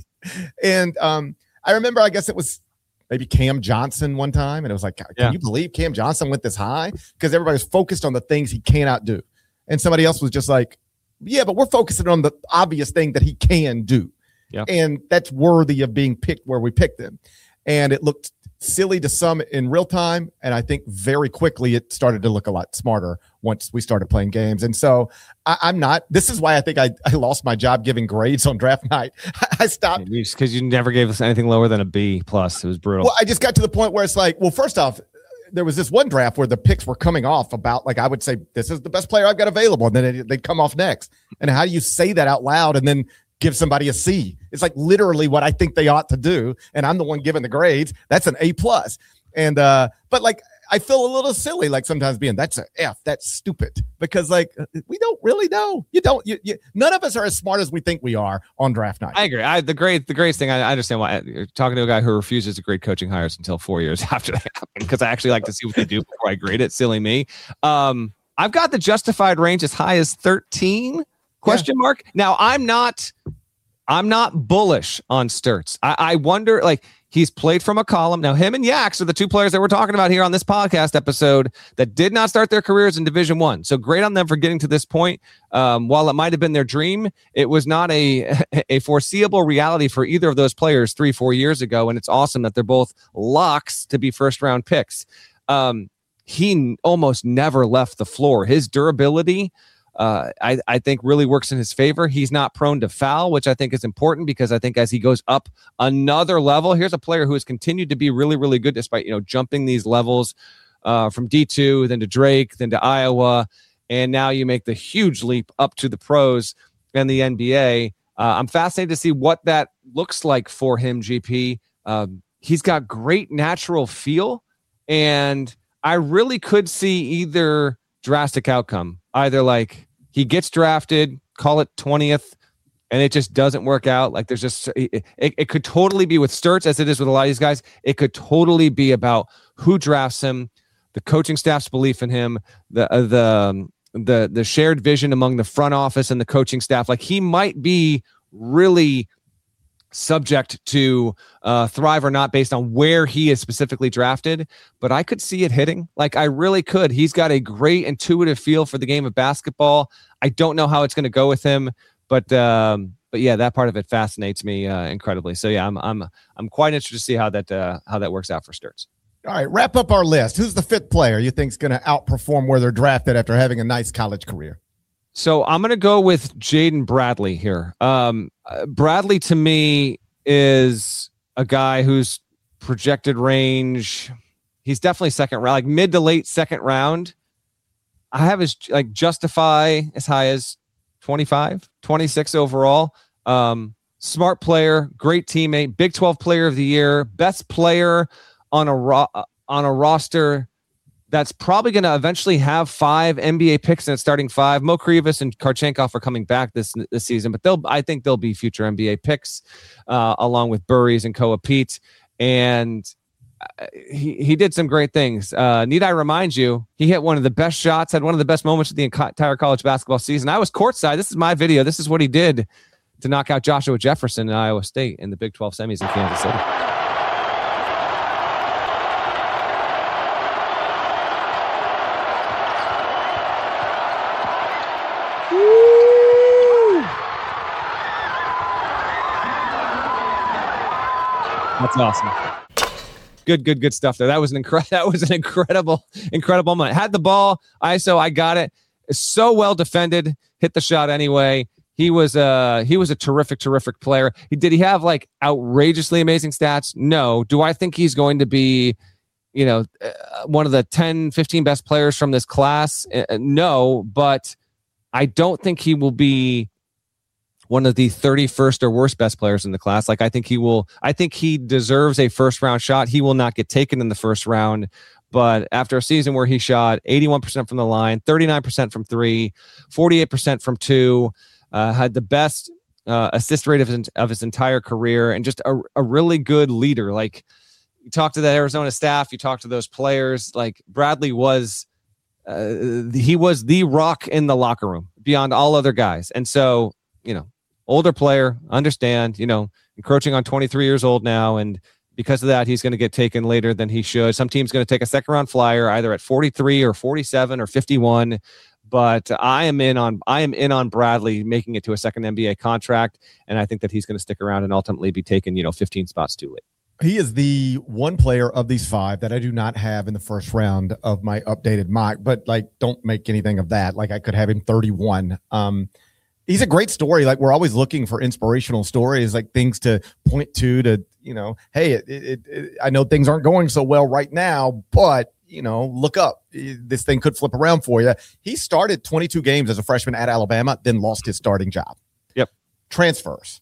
And um, I remember, I guess it was maybe Cam Johnson one time, and it was like, can yeah. you believe Cam Johnson went this high? Because everybody was focused on the things he cannot do. And somebody else was just like, yeah, but we're focusing on the obvious thing that he can do. Yeah. And that's worthy of being picked where we picked him. And it looked silly to some in real time, and I think very quickly it started to look a lot smarter once we started playing games. And so I, I'm not. This is why I think I, I lost my job giving grades on draft night. I stopped because you never gave us anything lower than a B plus. It was brutal. Well, I just got to the point where it's like, well, first off, there was this one draft where the picks were coming off about, like, I would say, this is the best player I've got available, and then it, they'd come off next. And how do you say that out loud and then give somebody a C? It's like literally what I think they ought to do, and I'm the one giving the grades. That's an A plus. And uh, but like I feel a little silly, like sometimes being that's an F. That's stupid because like we don't really know. You don't. You, you, none of us are as smart as we think we are on draft night. I agree. I the grade the grades thing. I, I understand why you're talking to a guy who refuses to grade coaching hires until four years after they happen because I actually like to see what they do before I grade it. Silly me. Um, I've got the justified range as high as thirteen. Question yeah. mark. Now I'm not. I'm not bullish on Sturtz. I, I wonder, like, he's played from a column. Now, him and Yaks are the two players that we're talking about here on this podcast episode that did not start their careers in Division One. So great on them for getting to this point. Um, while it might have been their dream, it was not a, a foreseeable reality for either of those players three, four years ago. And it's awesome that they're both locks to be first-round picks. Um, he almost never left the floor. His durability, Uh, I, I think really works in his favor. He's not prone to foul, which I think is important because I think as he goes up another level, here's a player who has continued to be really, really good despite, you know, jumping these levels uh, from D two, then to Drake, then to Iowa. And now you make the huge leap up to the pros. and the N B A. Uh, I'm fascinated to see what that looks like for him, G P. Um, he's got great natural feel, and I really could see either drastic outcome. Either like he gets drafted, call it twentieth, and it just doesn't work out. Like there's just, it, it, it could totally be with Sturts as it is with a lot of these guys. It could totally be about who drafts him, the coaching staff's belief in him, the, uh, the, um, the, the shared vision among the front office and the coaching staff. Like he might be really subject to uh, thrive or not based on where he is specifically drafted, but I could see it hitting. Like I really could. He's got a great intuitive feel for the game of basketball. I don't know how it's going to go with him. But um, but yeah, that part of it fascinates me uh, incredibly. So yeah, I'm I'm I'm quite interested to see how that uh, how that works out for Sturts. All right, wrap up our list. Who's the fifth player you think is going to outperform where they're drafted after having a nice college career? So I'm going to go with Jaden Bradley here. Um, uh, Bradley to me is a guy whose projected range, he's definitely second round, like mid to late second round. I have his like justify as high as twenty-five, twenty-six overall. Um, smart player, great teammate, Big twelve player of the year, best player on a ro- on a roster that's probably going to eventually have five N B A picks in its starting five. Mo Krivas and Karchenkov are coming back this this season, but they'll I think they'll be future N B A picks uh, along with Burries and Koa Pete. And he he did some great things. Uh, need I remind you, he hit one of the best shots, had one of the best moments of the entire college basketball season. I was courtside. This is my video. This is what he did to knock out Joshua Jefferson in Iowa State in the Big twelve semis in Kansas City. Woo! That's awesome. Good, good, good stuff there. That was an incredible. That was an incredible, incredible moment. Had the ball, I S O, I got it. So well defended. Hit the shot anyway. He was uh he was a terrific, terrific player. He, did he have like outrageously amazing stats? No. Do I think he's going to be, you know, uh, one of the ten, fifteen best players from this class? Uh, no, but I don't think he will be one of the thirty-first or worst best players in the class. Like I think he will, I think he deserves a first round shot. He will not get taken in the first round, but after a season where he shot eighty-one percent from the line, thirty-nine percent from three, forty-eight percent from two, uh, had the best uh, assist rate of his, of his entire career, and just a, a really good leader. Like you talk to the Arizona staff, you talk to those players, like Bradley was, uh, he was the rock in the locker room beyond all other guys. And so, you know, older player, understand, you know, encroaching on twenty-three years old now. And because of that, he's going to get taken later than he should. Some team's going to take a second round flyer either at forty-three or forty-seven or fifty-one. But I am in on, I am in on Bradley making it to a second N B A contract. And I think that he's going to stick around and ultimately be taken, you know, fifteen spots too late. He is the one player of these five that I do not have in the first round of my updated mock, but like, don't make anything of that. Like I could have him thirty-one. Um, He's a great story. Like we're always looking for inspirational stories, like things to point to, to, you know, hey, it, it, it, I know things aren't going so well right now, but, you know, look up. This thing could flip around for you. He started twenty-two games as a freshman at Alabama, then lost his starting job. Yep. Transfers.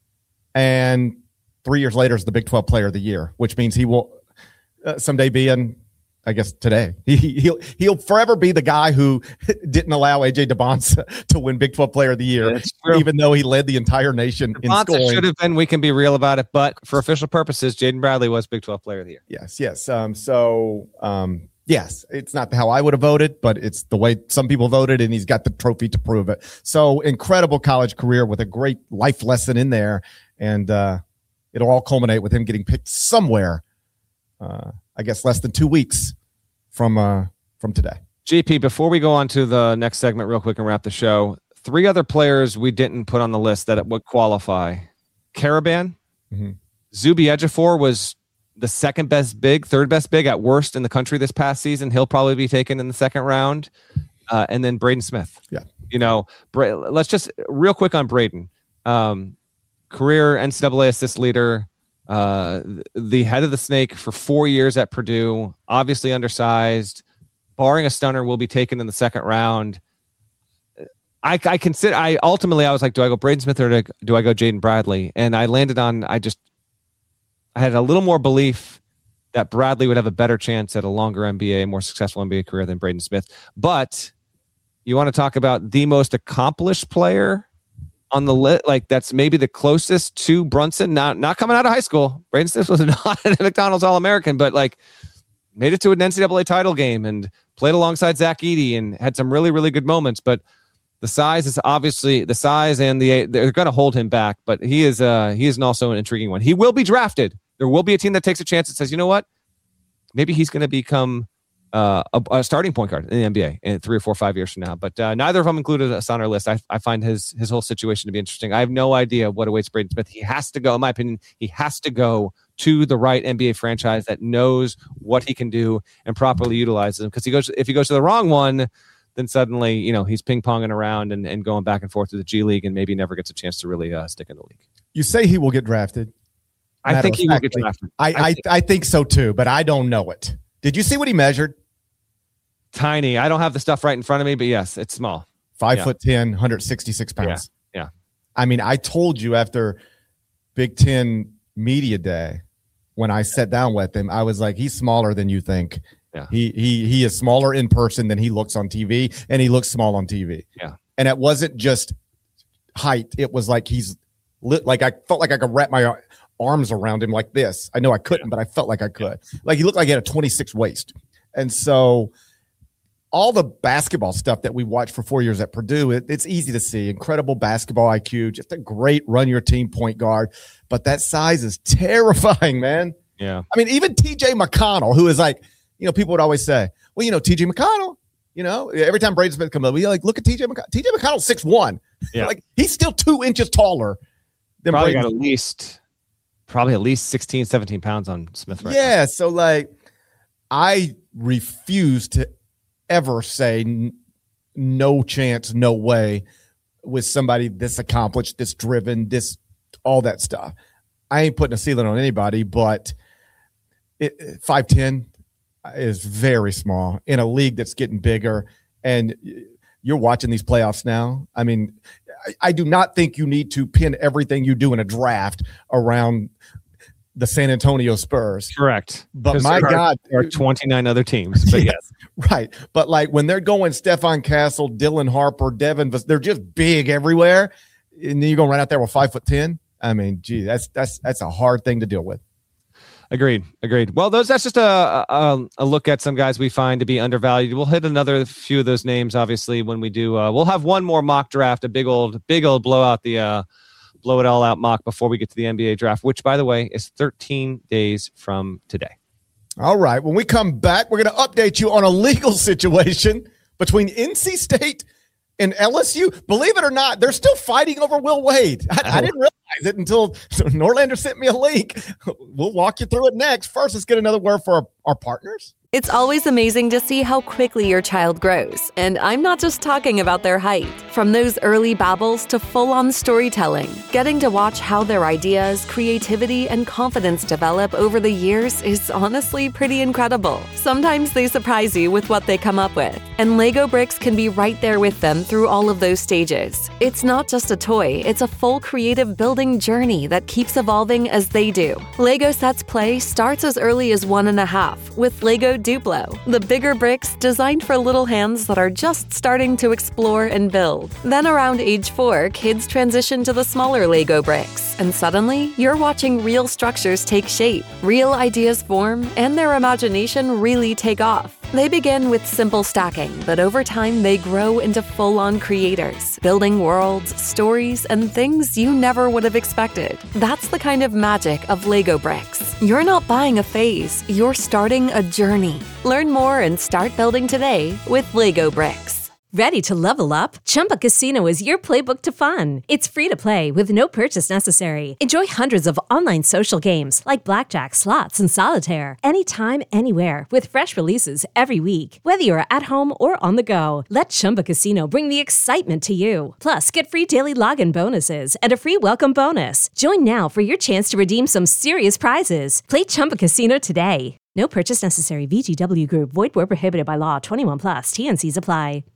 And three years later is the Big twelve player of the year, which means he will uh, someday be in, I guess today, he, he'll he'll forever be the guy who didn't allow A J Debonsa to win Big twelve Player of the Year, even though he led the entire nation in scoring. Should have been. We can be real about it, but for official purposes, Jaden Bradley was Big twelve Player of the Year. Yes, yes. Um, so, um, yes, it's not how I would have voted, but it's the way some people voted, and he's got the trophy to prove it. So, incredible college career with a great life lesson in there, and uh, it'll all culminate with him getting picked somewhere. Uh, I guess less than two weeks from uh, from today. G P, before we go on to the next segment real quick and wrap the show, three other players we didn't put on the list that would qualify. Karaban, mm-hmm. Zuby Ejiofor was the second best big, third best big at worst in the country this past season. He'll probably be taken in the second round. Uh, and then Braden Smith. Yeah. You know, Bra- let's just real quick on Braden. Um, career N C double A assist leader. Uh, the head of the snake for four years at Purdue, obviously undersized, barring a stunner, will be taken in the second round. I, I consider, I ultimately, I was like, do I go Braden Smith or do I, do I go Jaden Bradley? And I landed on, I just, I had a little more belief that Bradley would have a better chance at a longer N B A, more successful N B A career than Braden Smith. But you want to talk about the most accomplished player on the list, like that's maybe the closest to Brunson, not, not coming out of high school. Braden Smith was not a McDonald's All-American, but like made it to an N C double A title game and played alongside Zach Edey and had some really, really good moments. But the size is obviously the size and the they're going to hold him back. But he is uh he is also an intriguing one. He will be drafted. There will be a team that takes a chance and says, you know what, maybe he's going to become uh, a, a starting point guard in the N B A in three or four, five years from now. But uh, neither of them included us on our list. I, I find his his whole situation to be interesting. I have no idea what awaits Braden Smith. He has to go, in my opinion, he has to go to the right N B A franchise that knows what he can do and properly utilizes him. Because he goes, if he goes to the wrong one, then suddenly, you know, he's ping-ponging around and, and going back and forth to the G League and maybe never gets a chance to really uh, stick in the league. You say he will get drafted. I think he will get drafted. I, I, I, think. I think so too, but I don't know it. Did you see what he measured? Tiny. I don't have the stuff right in front of me, but yes, it's small. Five yeah. foot ten, one hundred sixty-six pounds. Yeah. yeah. I mean, I told you after Big Ten Media Day, when I sat down with him, I was like, he's smaller than you think. Yeah. He he he is smaller in person than he looks on T V, and he looks small on T V. Yeah. And it wasn't just height. It was like he's lit, like I felt like I could wrap my arms around him like this. I know I couldn't, yeah. but I felt like I could. Like he looked like he had a twenty-six waist. And so all the basketball stuff that we watched for four years at Purdue, it, it's easy to see. Incredible basketball I Q, just a great run your team point guard. But that size is terrifying, man. Yeah. I mean, even T J McConnell, who is like, you know, people would always say, well, you know, T J McConnell, you know, every time Braden Smith comes up, we like, look at T J McConnell. T J McConnell's six one. Yeah. Like he's still two inches taller than probably Braden. got at least, probably at least sixteen, seventeen pounds on Smith right yeah. now. So like, I refuse to ever say n- no chance, no way with somebody this accomplished, this driven, this, all that stuff. I ain't putting a ceiling on anybody, but it, five ten is very small in a league that's getting bigger. And you're watching these playoffs now. I mean, I, I do not think you need to pin everything you do in a draft around the San Antonio Spurs. Correct. But my there God. There are twenty-nine other teams. But yes. yes. Right. But like when they're going Stephon Castle, Dylan Harper, Devin, they're just big everywhere. And then you're going right out there with five foot ten. I mean, gee, that's that's that's a hard thing to deal with. Agreed. Agreed. Well, those that's just a, a a look at some guys we find to be undervalued. We'll hit another few of those names, obviously, when we do. Uh, we'll have one more mock draft, a big old, big old blowout, the uh, blow it all out mock before we get to the N B A draft, which, by the way, is thirteen days from today. All right. When we come back, we're going to update you on a legal situation between N C State and L S U. Believe it or not, they're still fighting over Will Wade. I, I didn't realize it until Norlander sent me a link. We'll walk you through it next. First, let's get another word for our, our partners. It's always amazing to see how quickly your child grows. And I'm not just talking about their height. From those early babbles to full-on storytelling, getting to watch how their ideas, creativity, and confidence develop over the years is honestly pretty incredible. Sometimes they surprise you with what they come up with. And Lego Bricks can be right there with them through all of those stages. It's not just a toy, it's a full creative building journey that keeps evolving as they do. Lego Sets Play starts as early as one and a half with Lego Duplo, the bigger bricks designed for little hands that are just starting to explore and build. Then around age four, kids transition to the smaller Lego bricks, and suddenly you're watching real structures take shape, real ideas form, and their imagination really take off. They begin with simple stacking, but over time they grow into full-on creators, building worlds, stories, and things you never would have expected. That's the kind of magic of Lego Bricks. You're not buying a phase, you're starting a journey. Learn more and start building today with Lego Bricks. Ready to level up? Chumba Casino is your playbook to fun. It's free to play with no purchase necessary. Enjoy hundreds of online social games like blackjack, slots, and solitaire anytime, anywhere with fresh releases every week. Whether you're at home or on the go, let Chumba Casino bring the excitement to you. Plus, get free daily login bonuses and a free welcome bonus. Join now for your chance to redeem some serious prizes. Play Chumba Casino today. No purchase necessary. V G W Group. Void where prohibited by law. twenty-one plus. T N Cs apply.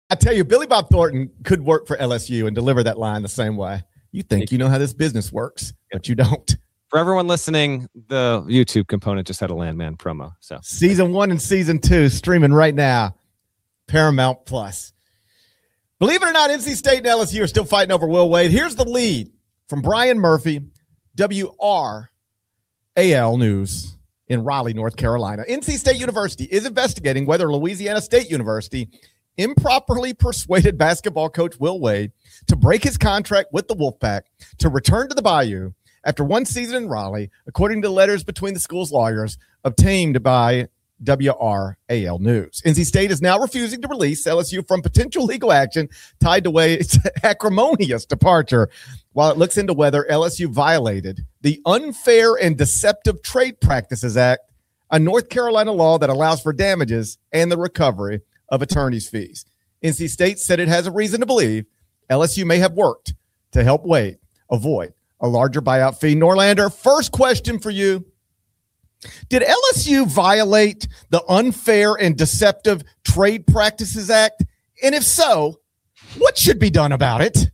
I tell you, Billy Bob Thornton could work for L S U and deliver that line the same way. You think you know how this business works, but you don't. For everyone listening, the YouTube component just had a Landman promo. So season one and season two streaming right now, Paramount Plus. Believe it or not, N C State and L S U are still fighting over Will Wade. Here's the lead from Brian Murphy, W R A L News in Raleigh, North Carolina. N C State University is investigating whether Louisiana State University improperly persuaded basketball coach Will Wade to break his contract with the Wolfpack to return to the Bayou after one season in Raleigh, according to letters between the school's lawyers obtained by W R A L News. N C State is now refusing to release L S U from potential legal action tied to Wade's acrimonious departure, while it looks into whether L S U violated the Unfair and Deceptive Trade Practices Act, a North Carolina law that allows for damages and the recovery of attorney's fees. N C State said it has a reason to believe L S U may have worked to help Wade avoid a larger buyout fee. Norlander, first question for you. Did L S U violate the Unfair and Deceptive Trade Practices Act? And if so, what should be done about it?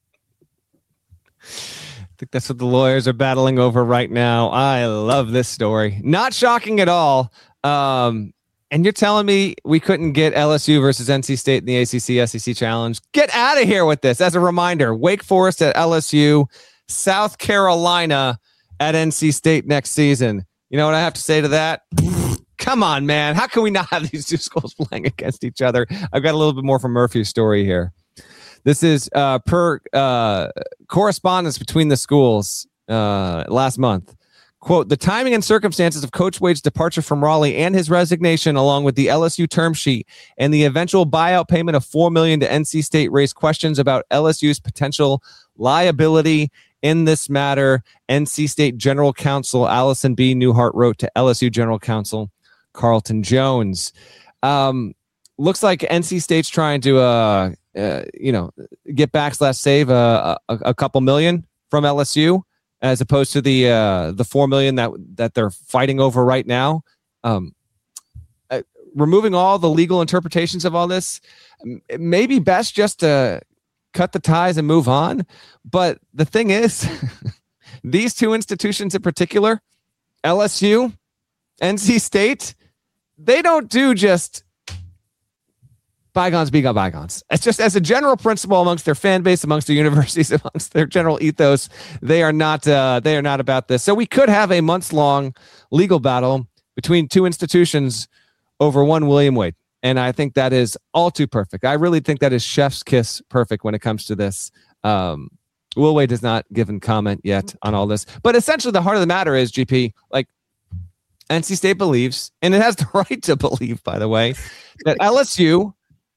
I think that's what the lawyers are battling over right now. I love this story. Not shocking at all. Um, and you're telling me we couldn't get L S U versus N C State in the A C C S E C Challenge? Get out of here with this. As a reminder, Wake Forest at L S U, South Carolina at N C State next season. You know what I have to say to that? Come on, man. How can we not have these two schools playing against each other? I've got a little bit more from Murphy's story here. This is uh, per uh, correspondence between the schools uh, last month. Quote, the timing and circumstances of Coach Wade's departure from Raleigh and his resignation, along with the L S U term sheet and the eventual buyout payment of four million dollars to N C State, raised questions about L S U's potential liability in this matter. N C State General Counsel Allison B. Newhart wrote to L S U General Counsel Carlton Jones. Um, looks like N C State's trying to, uh, uh, you know, get back slash save a, a, a couple million from L S U, as opposed to the uh, the four million that that they're fighting over right now. Um, uh, removing all the legal interpretations of all this, it may be best just to cut the ties and move on. But the thing is, these two institutions in particular, L S U, N C State, they don't do just bygones be bygones. It's just as a general principle amongst their fan base, amongst their universities, amongst their general ethos, they are not uh, they are not about this. So we could have a months long legal battle between two institutions over one William Wade. And I think that is all too perfect. I really think that is chef's kiss perfect when it comes to this. Um, Will Wade has not given comment yet on all this. But essentially the heart of the matter is, G P, like N C State believes, and it has the right to believe, by the way, that L S U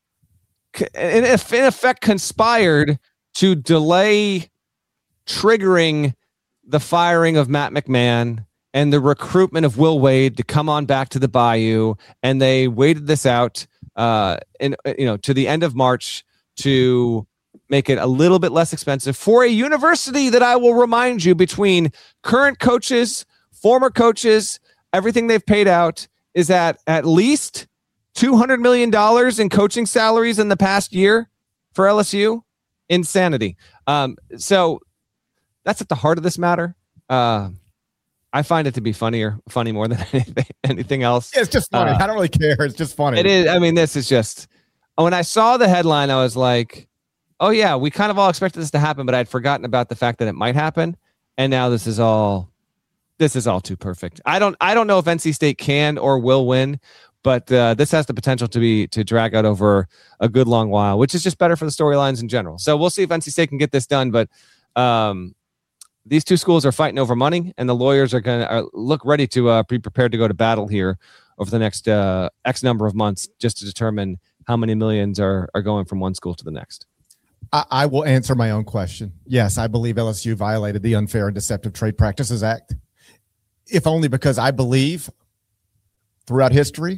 in effect conspired to delay triggering the firing of Matt McMahon and the recruitment of Will Wade to come on back to the Bayou. And they waited this out uh, in, you know, to the end of March to make it a little bit less expensive for a university that, I will remind you, between current coaches, former coaches, everything they've paid out is at at least two hundred million dollars in coaching salaries in the past year for L S U. Insanity. Um, so that's at the heart of this matter. Uh, I find it to be funnier, funny more than anything, anything else. Yeah, it's just funny. Uh, I don't really care. It's just funny. It is. I mean, this is just, when I saw the headline, I was like, oh yeah, we kind of all expected this to happen, but I'd forgotten about the fact that it might happen. And now this is all, this is all too perfect. I don't, I don't know if N C State can or will win, but uh, this has the potential to be, to drag out over a good long while, which is just better for the storylines in general. So we'll see if N C State can get this done, but um, these two schools are fighting over money, and the lawyers are going to look ready to uh, be prepared to go to battle here over the next uh, X number of months, just to determine how many millions are, are going from one school to the next. I, I will answer my own question. Yes, I believe L S U violated the Unfair and Deceptive Trade Practices Act, if only because I believe throughout history,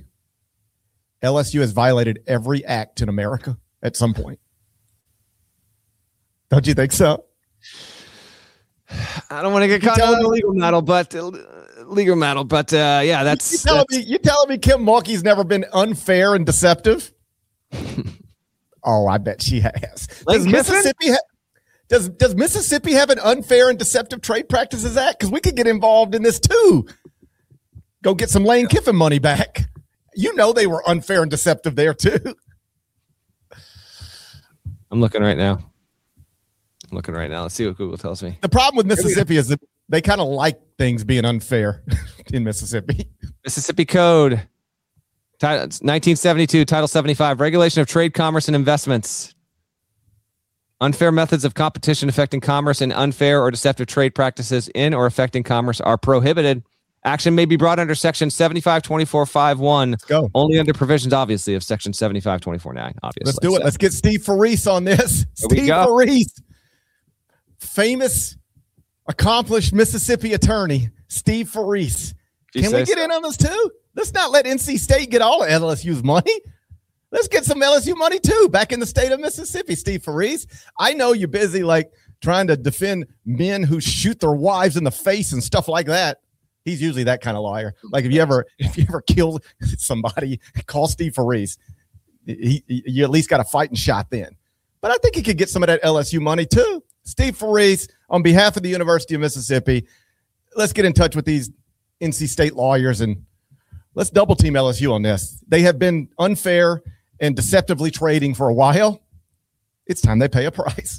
L S U has violated every act in America at some point. Don't you think so? I don't want to get caught in the legal battle, but uh, legal battle, but uh, yeah, that's you telling that's... me. You telling me Kim Mulkey's never been unfair and deceptive? Oh, I bet she has. Lane Does Kiffin? Mississippi ha- does does Mississippi have an unfair and deceptive trade practices act? Because we could get involved in this too. Go get some Lane Kiffin money back. You know they were unfair and deceptive there too. I'm looking right now. I'm looking right now. Let's see what Google tells me. The problem with Mississippi is that they kind of like things being unfair in Mississippi. Mississippi Code, title, nineteen seventy-two, Title seventy-five, Regulation of Trade, Commerce, and Investments. Unfair methods of competition affecting commerce and unfair or deceptive trade practices in or affecting commerce are prohibited. Action may be brought under Section seventy-five twenty-four fifty-one. Let's go. Only under provisions, obviously, of Section seventy-five twenty-four nine, obviously. Let's do it. So, Let's get Steve Faris on this. There we Steve go. Faris, famous, accomplished Mississippi attorney, Steve Faris. If you Can we say get so. in on this too? Let's not let N C State get all of L S U's money. Let's get some L S U money too back in the state of Mississippi, Steve Faris. I know you're busy like trying to defend men who shoot their wives in the face and stuff like that. He's usually that kind of lawyer. Like if you ever if you ever kill somebody, call Steve Faris. He, he, you at least got a fighting shot then. But I think he could get some of that L S U money too. Steve Faris, on behalf of the University of Mississippi, let's get in touch with these N C State lawyers and let's double team L S U on this. They have been unfair and deceptively trading for a while. It's time they pay a price.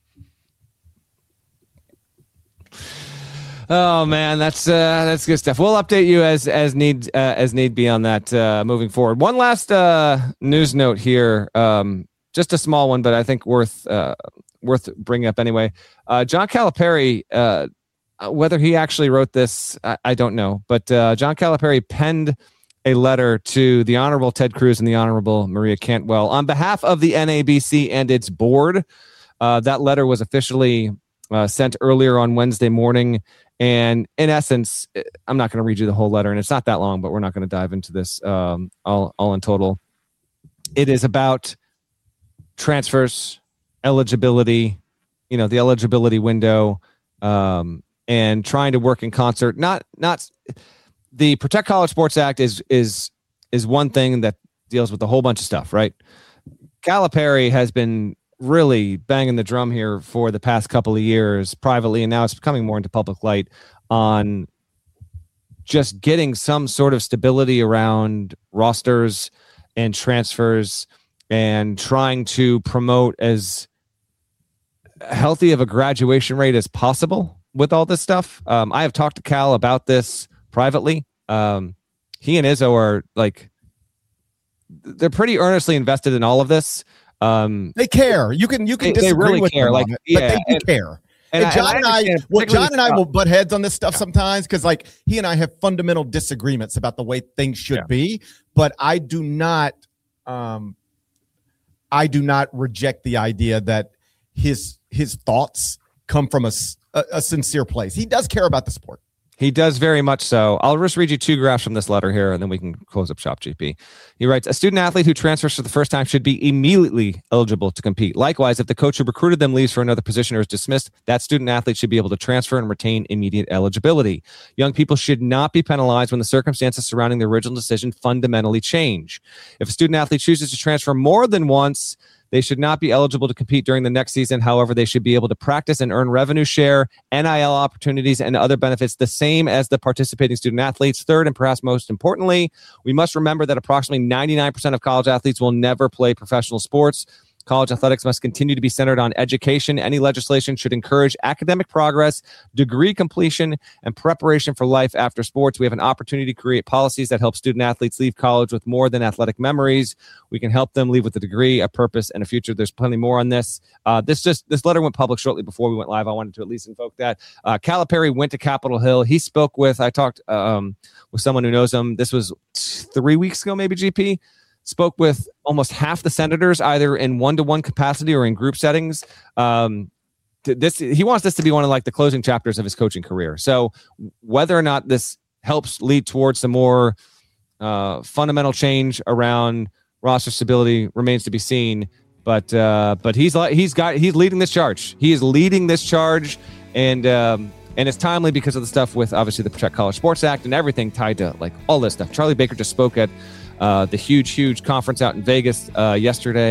Oh man, that's uh, that's good stuff. We'll update you as as need uh, as need be on that uh, moving forward. One last uh, news note here, um, just a small one, but I think worth uh, worth bringing up anyway. Uh, John Calipari, uh, whether he actually wrote this, I, I don't know, but uh, John Calipari penned a letter to the Honorable Ted Cruz and the Honorable Maria Cantwell on behalf of the N A B C and its board. Uh, that letter was officially uh, sent earlier on Wednesday morning. And in essence, I'm not going to read you the whole letter, and it's not that long, but we're not going to dive into this um, all, all in total. It is about transfers, eligibility, you know, the eligibility window, um, and trying to work in concert. Not, not the Protect College Sports Act is is is one thing that deals with a whole bunch of stuff, right? Calipari has been really banging the drum here for the past couple of years privately, and now it's becoming more into public light on just getting some sort of stability around rosters and transfers and trying to promote as healthy of a graduation rate as possible with all this stuff. Um, I have talked to Cal about this privately. Um, he and Izzo are like, they're pretty earnestly invested in all of this. Um, They care. You can you can They- they disagree really with care, them like, on it, yeah, but they do and- care. and And, I- John and and I I, understand, well, particularly John and I Scott. will butt heads on this stuff sometimes because, like, he and I have fundamental disagreements about the way things should Yeah. be. But I do not, um, I do not reject the idea that his his thoughts come from a, s- a- a sincere place. He does care about the sport. He does very much so. I'll just read you two graphs from this letter here, and then we can close up shop, G P. He writes, a student athlete who transfers for the first time should be immediately eligible to compete. Likewise, if the coach who recruited them leaves for another position or is dismissed, that student athlete should be able to transfer and retain immediate eligibility. Young people should not be penalized when the circumstances surrounding the original decision fundamentally change. If a student athlete chooses to transfer more than once, they should not be eligible to compete during the next season. However, they should be able to practice and earn revenue share, N I L opportunities, and other benefits the same as the participating student athletes. Third, and perhaps most importantly, we must remember that approximately ninety-nine percent of college athletes will never play professional sports. College athletics must continue to be centered on education. Any legislation should encourage academic progress, degree completion, and preparation for life after sports. We have an opportunity to create policies that help student athletes leave college with more than athletic memories. We can help them leave with a degree, a purpose, and a future. There's plenty more on this. Uh, this just this letter went public shortly before we went live. I wanted to at least invoke that. Uh, Calipari went to Capitol Hill. He spoke with, I talked um, with someone who knows him. This was three weeks ago, maybe, G P. Spoke with almost half the senators, either in one-to-one capacity or in group settings. Um, th- this he wants this to be one of like the closing chapters of his coaching career. So whether or not this helps lead towards some more uh, fundamental change around roster stability remains to be seen. But uh, but he's like he's got he's leading this charge. He is leading this charge, and um, and it's timely because of the stuff with obviously the Protect College Sports Act and everything tied to like all this stuff. Charlie Baker just spoke at Uh, the huge, huge conference out in Vegas uh, yesterday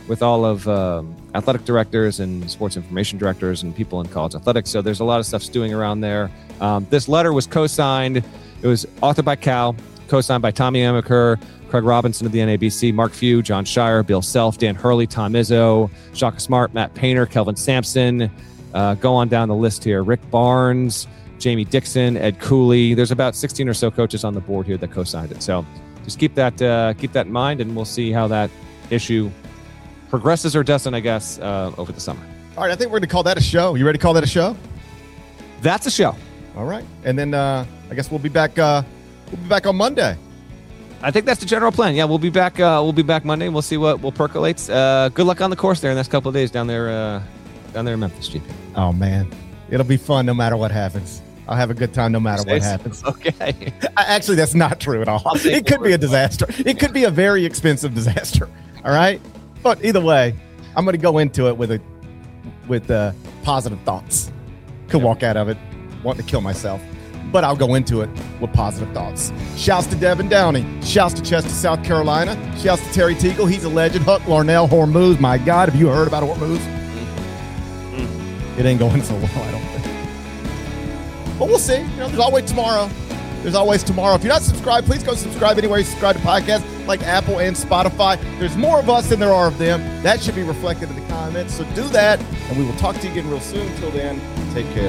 with all of um, athletic directors and sports information directors and people in college athletics. So there's a lot of stuff stewing around there. Um, this letter was co-signed. It was authored by Cal, co-signed by Tommy Amaker, Craig Robinson of the N A B C, Mark Few, John Shire, Bill Self, Dan Hurley, Tom Izzo, Shaka Smart, Matt Painter, Kelvin Sampson. Uh, go on down the list here. Rick Barnes, Jamie Dixon, Ed Cooley. There's about sixteen or so coaches on the board here that co-signed it. So just keep that uh, keep that in mind, and we'll see how that issue progresses or doesn't, I guess, uh, over the summer. All right, I think we're going to call that a show. You ready to call that a show? That's a show. All right, and then uh, I guess we'll be back. Uh, we'll be back on Monday. I think that's the general plan. Yeah, we'll be back. Uh, we'll be back Monday. We'll see what will percolates. Uh, good luck on the course there in the next couple of days down there, uh, down there in Memphis, G P. Oh man, it'll be fun no matter what happens. I'll have a good time no matter what happens. Okay. Actually, that's not true at all. It could be a disaster. It could be a very expensive disaster. All right, but either way, I'm going to go into it with a with uh, positive thoughts. Could walk out of it wanting to kill myself, but I'll go into it with positive thoughts. Shouts to Devin Downey. Shouts to Chester, South Carolina. Shouts to Terry Teagle. He's a legend. Huck Larnell, Hormuz. My God, have you heard about Hormuz? Mm-hmm. It ain't going so well, I don't think. But we'll see. You know, there's always tomorrow. There's always tomorrow. If you're not subscribed, please go subscribe anywhere you subscribe to podcasts like Apple and Spotify. There's more of us than there are of them. That should be reflected in the comments. So do that, and we will talk to you again real soon. Until then, take care.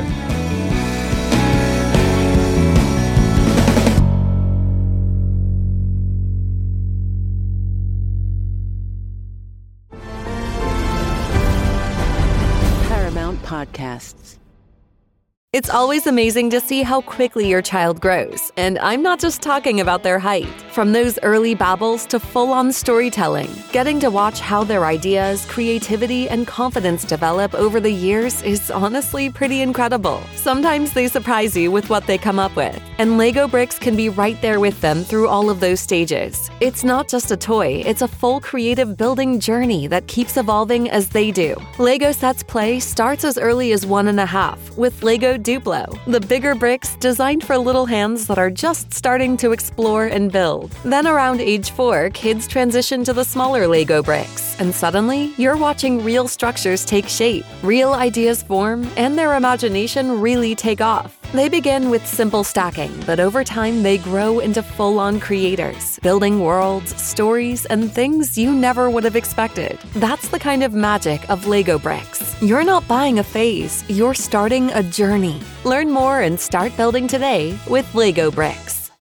Podcasts. It's always amazing to see how quickly your child grows, and I'm not just talking about their height. From those early babbles to full-on storytelling, getting to watch how their ideas, creativity, and confidence develop over the years is honestly pretty incredible. Sometimes they surprise you with what they come up with, and Lego Bricks can be right there with them through all of those stages. It's not just a toy, it's a full creative building journey that keeps evolving as they do. Lego Sets Play starts as early as one and a half with Lego Duplo, the bigger bricks designed for little hands that are just starting to explore and build. Then around age four, kids transition to the smaller Lego bricks, and suddenly you're watching real structures take shape, real ideas form, and their imagination really take off. They begin with simple stacking, but over time they grow into full-on creators, building worlds, stories, and things you never would have expected. That's the kind of magic of Lego Bricks. You're not buying a phase, you're starting a journey. Learn more and start building today with Lego Bricks.